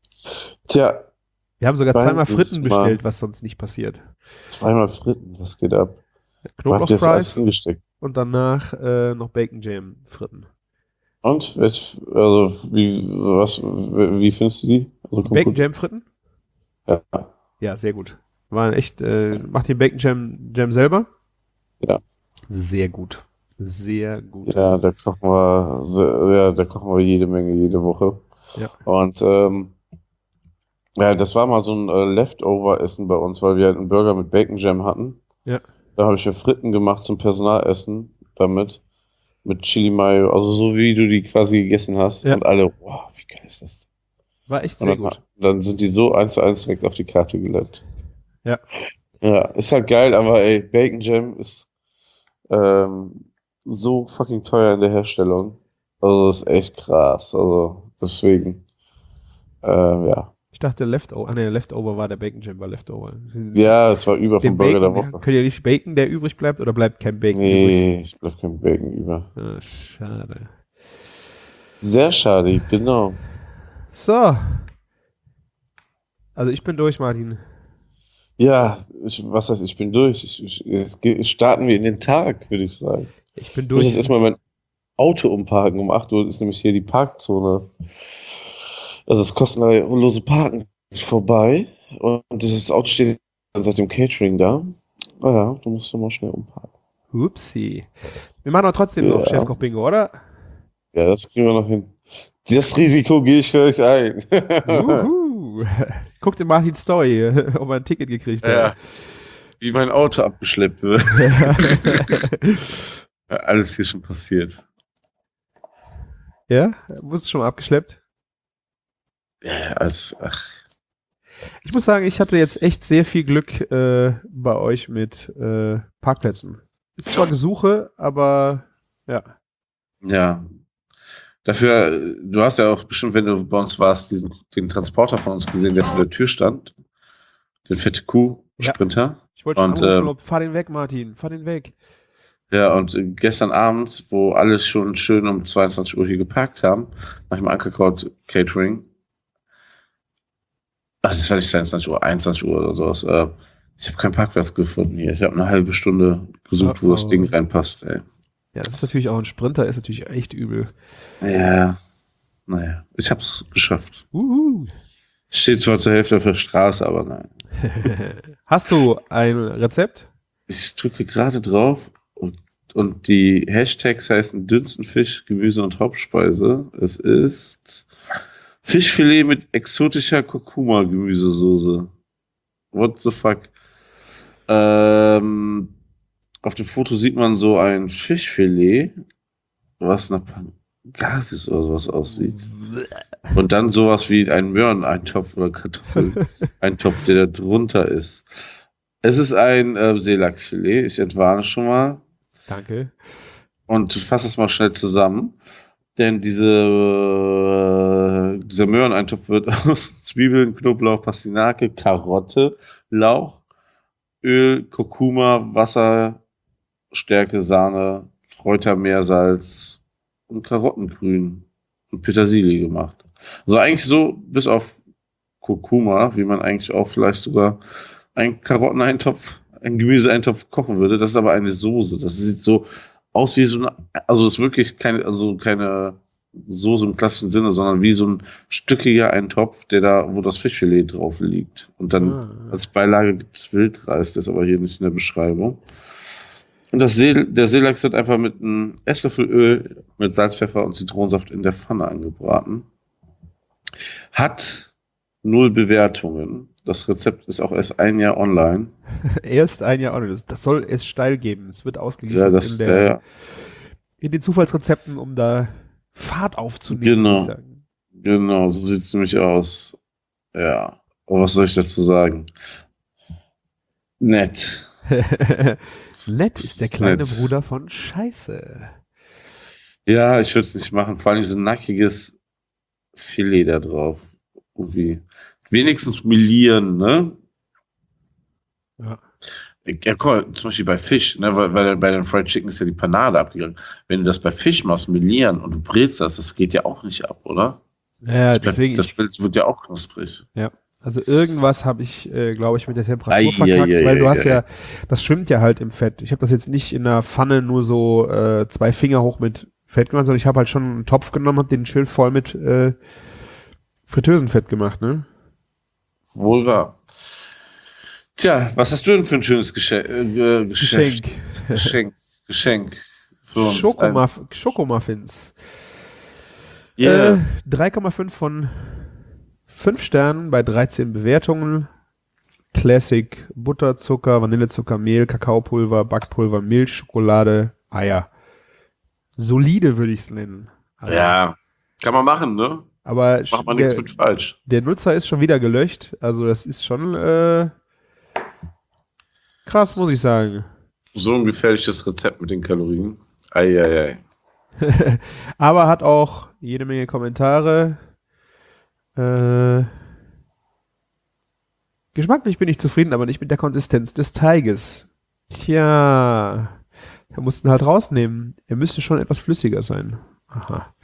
Tja, Wir haben sogar Beim zweimal Fritten nächsten Mal. bestellt, was sonst nicht passiert. zweimal Fritten, was geht ab? Wo habt ihr das alles Knoblauchfries hingesteckt? und danach äh, noch Bacon Jam Fritten. Und? Welch, also, wie, was, wie findest du die? Also, kommt Bacon gut. Jam Fritten? Ja. Ja, sehr gut. War echt, äh, macht ihr Bacon Jam, Jam selber? Ja. Sehr gut. Sehr gut. Ja, da kochen wir, sehr- ja, da kochen wir jede Menge, jede Woche. Ja. Und ähm, ja, das war mal so ein äh, Leftover-Essen bei uns, weil wir halt einen Burger mit Bacon Jam hatten. Ja. Da habe ich ja Fritten gemacht zum Personalessen damit. Mit Chili Mayo, also so wie du die quasi gegessen hast. Ja. Und alle, wow, wie geil ist das? War echt Und sehr dann, gut. dann sind die so eins zu eins direkt auf die Karte gelandet. Ja. Ja, ist halt geil, aber ey, Bacon Jam ist ähm, so fucking teuer in der Herstellung. Also das ist echt krass. Also deswegen, ähm, ja. Ich dachte Leftover, ah ne, Leftover war der Bacon Jam, war Leftover. Ja, es war über Den vom Burger der Bacon, Woche. könnt ihr nicht Bacon, der übrig bleibt, oder bleibt kein Bacon übrig? Nee, es bleibt kein Bacon über. Ah, schade. Sehr schade, genau. So. Also ich bin durch, Martin. Ja, ich, was heißt, ich bin durch. Ich, ich, jetzt ge- starten wir in den Tag, würde ich sagen. Ich bin Ich muss durch. jetzt erstmal mein Auto umparken. Um acht Uhr ist nämlich hier die Parkzone. Also das kostenlose Parken ist vorbei. Und das Auto steht seit dem Catering da. Naja, du musst mal schnell umparken. Upsi. Wir machen aber trotzdem noch Ja. Chefkoch Bingo, oder? Ja, das kriegen wir noch hin. Das Risiko gehe ich für euch ein. Uhu. Guck dir Martins Story, ob er ein Ticket gekriegt Ja, hat. wie mein Auto abgeschleppt wird. Ja, alles hier schon passiert. Ja? Wurdest du schon mal abgeschleppt? Ja, als, ach, Ich muss sagen, ich hatte jetzt echt sehr viel Glück äh, bei euch mit äh, Parkplätzen. Ist zwar Gesuche, aber ja. ja. Dafür, äh, du hast ja auch bestimmt, wenn du bei uns warst, diesen, den Transporter von uns gesehen, der vor der Tür stand. Den fette Kuh-Sprinter. Ich wollte schon Und, anrufen, ähm, ob, fahr den weg, Martin, fahr den weg. Ja, und äh, gestern Abend, wo alle schon schön um zweiundzwanzig Uhr hier geparkt haben, nach dem Ankerkraut Catering, Also es war nicht zweiundzwanzig Uhr, einundzwanzig Uhr oder sowas. Äh, ich habe keinen Parkplatz gefunden hier. Ich habe eine halbe Stunde gesucht, Oh, wo das oh. Ding reinpasst, ey. Ja, das ist natürlich auch ein Sprinter, ist natürlich echt übel. Ja, naja, ich hab's geschafft. Uhu. Steht zwar zur Hälfte auf der Straße, aber nein. Hast du ein Rezept? Ich drücke gerade drauf und, und die Hashtags heißen Dünstenfisch, Gemüse und Hauptspeise. Es ist Fischfilet mit exotischer Kurkuma-Gemüsesoße. What the fuck? Ähm, auf dem Foto sieht man so ein Fischfilet, was nach Pangasius oder sowas aussieht. Und dann sowas wie ein Möhreneintopf oder Kartoffeleintopf, der da drunter ist. Es ist ein äh, Seelachsfilet, ich entwarne schon mal. Danke. Und fasse es mal schnell zusammen. Denn diese, äh, dieser Möhreneintopf wird aus Zwiebeln, Knoblauch, Pastinake, Karotte, Lauch, Öl, Kurkuma, Wasser, Stärke, Sahne, Kräuter, Meersalz und Karottengrün und Petersilie gemacht. Also eigentlich so, bis auf Kurkuma, wie man eigentlich auch vielleicht sogar einen Karotteneintopf, einen Gemüseeintopf kochen würde. Das ist aber eine Soße. Das sieht so aus wie so eine, also das ist wirklich keine, also keine Soße im klassischen Sinne, sondern wie so ein stückiger Eintopf, der da, wo das Fischfilet drauf liegt. Und dann ah. als Beilage gibt es Wildreis, das ist aber hier nicht in der Beschreibung. Und das See, der Seelachs wird einfach mit einem Esslöffel Öl mit Salz, Pfeffer und Zitronensaft in der Pfanne angebraten. Hat null Bewertungen. Das Rezept ist auch erst ein Jahr online. Erst ein Jahr online. Das, das soll es steil geben. Es wird ausgeliefert ja, das, in, der, ja, ja. in den Zufallsrezepten, um da Fahrt aufzunehmen. Genau. Genau, so sieht es nämlich aus. Ja. Aber was soll ich dazu sagen? Nett. Nett ist der kleine nett. Bruder von Scheiße. Ja, ich würde es nicht machen. Vor allem so ein nackiges Filet da drauf. Irgendwie. Wenigstens melieren, ne? Ja. Ja, guck mal, zum Beispiel bei Fisch, ne, weil, weil bei den Fried Chicken ist ja die Panade abgegangen. Wenn du das bei Fisch machst, melieren und du brätst das, das geht ja auch nicht ab, oder? Ja, das deswegen. Bleibt, das wird ja auch knusprig. Ja. Also irgendwas habe ich, äh, glaube ich, mit der Temperatur ai, verkackt, ai, ai, weil du ai, hast ai. ja, das schwimmt ja halt im Fett. Ich habe das jetzt nicht in der Pfanne nur so äh, zwei Finger hoch mit Fett gemacht, sondern ich habe halt schon einen Topf genommen, habe den schön voll mit äh, Fritteusenfett gemacht, ne? Wohl wahr. Tja, was hast du denn für ein schönes Gesche- äh, Geschäft? Geschenk. Geschenk. Geschenk. Für uns. Schokomuff- Schokomuffins. Yeah. Äh, drei Komma fünf von fünf Sternen bei dreizehn Bewertungen. Classic, Butter, Zucker, Vanillezucker, Mehl, Kakaopulver, Backpulver, Milch, Schokolade, Eier. Solide würde ich es nennen. Also, ja, kann man machen, ne? aber Macht man der, nichts mit falsch. Der Nutzer ist schon wieder gelöscht. Also das ist schon äh, krass, muss ich sagen. So ein gefährliches Rezept mit den Kalorien. Eieiei. Aber hat auch jede Menge Kommentare. Äh, geschmacklich bin ich zufrieden, aber nicht mit der Konsistenz des Teiges. Tja, da mussten halt rausnehmen. Er müsste schon etwas flüssiger sein. Aha.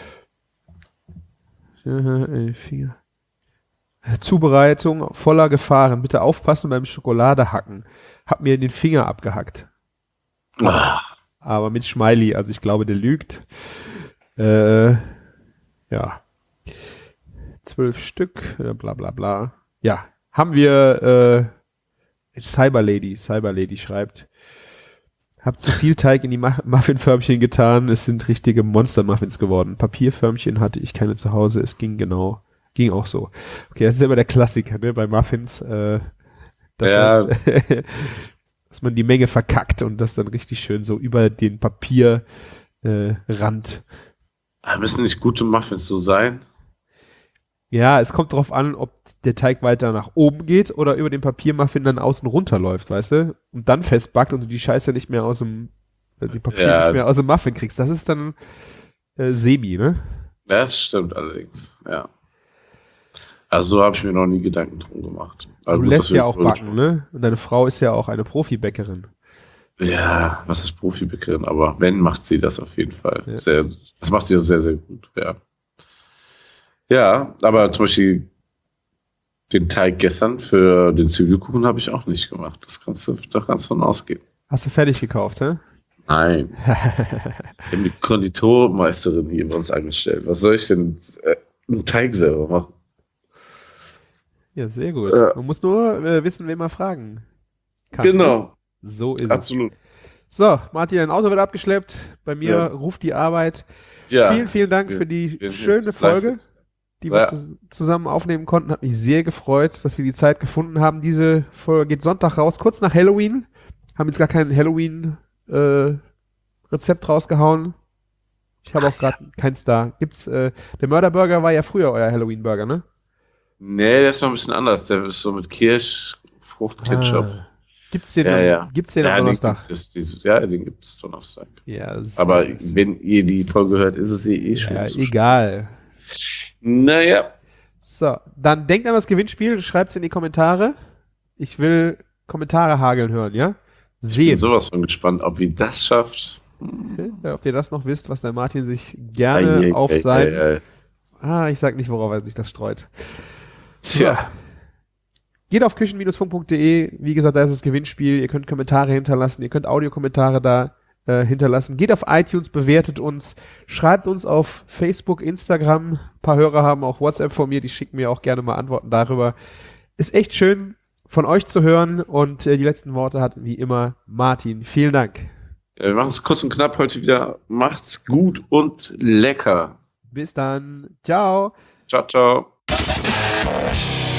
Vier. Zubereitung voller Gefahren. Bitte aufpassen beim Schokoladehacken. Hab mir den Finger abgehackt. Ach. Aber mit Smiley, also ich glaube, der lügt. Äh, ja. Zwölf Stück, äh, bla bla bla. Ja, haben wir äh, Cyber Lady. Cyber Lady schreibt, hab zu viel Teig in die Muff- Muffinförmchen getan, es sind richtige Monster-Muffins geworden. Papierförmchen hatte ich keine zu Hause, es ging genau, ging auch so. Okay, das ist immer der Klassiker, ne, bei Muffins, äh, dass, Ja. halt, dass man die Menge verkackt und das dann richtig schön so über den Papierrand. Äh, Rand. Ah, müssen nicht gute Muffins so sein? Ja, es kommt drauf an, ob der Teig weiter nach oben geht oder über den Papiermuffin dann außen runterläuft, weißt du? Und dann festbackt und du die Scheiße nicht mehr aus dem, äh, die Papier Ja. nicht mehr aus dem Muffin kriegst. Das ist dann äh, Semi, ne? Das stimmt allerdings, ja. Also so habe ich mir noch nie Gedanken drum gemacht. Also Du gut, lässt das ja wird auch wohl- backen, ne? Und deine Frau ist ja auch eine Profibäckerin. Ja, was ist Profibäckerin? Aber wenn, macht sie das auf jeden Fall. Ja. Sehr, das macht sie auch sehr, sehr gut, ja. Ja, aber zum Beispiel Den Teig gestern für den Zwiebelkuchen habe ich auch nicht gemacht. Das kannst du doch ganz von ausgehen. Hast du fertig gekauft, hä? Nein. Wir haben die Konditormeisterin hier bei uns angestellt. Was soll ich denn äh, einen Teig selber machen? Ja, sehr gut. Ja. Man muss nur äh, wissen, wen man fragen kann. Genau. So ist Absolut. es. So, Martin, dein Auto wird abgeschleppt. Bei mir Ja. ruft die Arbeit. Ja. Vielen, vielen Dank Wir- für die wir sind schöne jetzt Folge, fleißig. die Ja. wir zu, zusammen aufnehmen konnten. Hat mich sehr gefreut, dass wir die Zeit gefunden haben. Diese Folge geht Sonntag raus, kurz nach Halloween. Haben jetzt gar kein Halloween-Rezept rausgehauen. Ich habe auch gerade keins da. Gibt's, äh, der Mörderburger war ja früher euer Halloween-Burger, ne? Nee, der ist noch ein bisschen anders. Der ist so mit Kirsch, Fruchtketchup. Ah. Gibt's den, Ja, am- ja. Gibt's den ja, am Donnerstag? Den gibt es, dieses, ja, den gibt es Donnerstag. Ja, sehr Aber nice. wenn ihr die Folge hört, ist es eh, eh schon. Ja, so egal. Naja, So, dann denkt an das Gewinnspiel, schreibt's in die Kommentare. Ich will Kommentare hageln hören, ja? ich bin Sehen. sowas von gespannt, ob wir das schafft. Ja, ob ihr das noch wisst, was der Martin sich gerne Ei, ei, auf ei, sein... ei, ei. Ah, ich sag nicht, worauf er sich das streut. Tja, Geht auf küchen Bindestrich funk punkt de. Wie gesagt, da ist das Gewinnspiel. Ihr könnt Kommentare hinterlassen. Ihr könnt Audiokommentare da äh, hinterlassen. Geht auf iTunes, bewertet uns. Schreibt uns auf Facebook, Instagram. Ein paar Hörer haben auch WhatsApp von mir. Die schicken mir auch gerne mal Antworten darüber. Ist echt schön, von euch zu hören. Und äh, die letzten Worte hat wie immer Martin. Vielen Dank. ja, wir machen es kurz und knapp heute wieder. Macht's gut und lecker. Bis dann. Ciao. Ciao, ciao.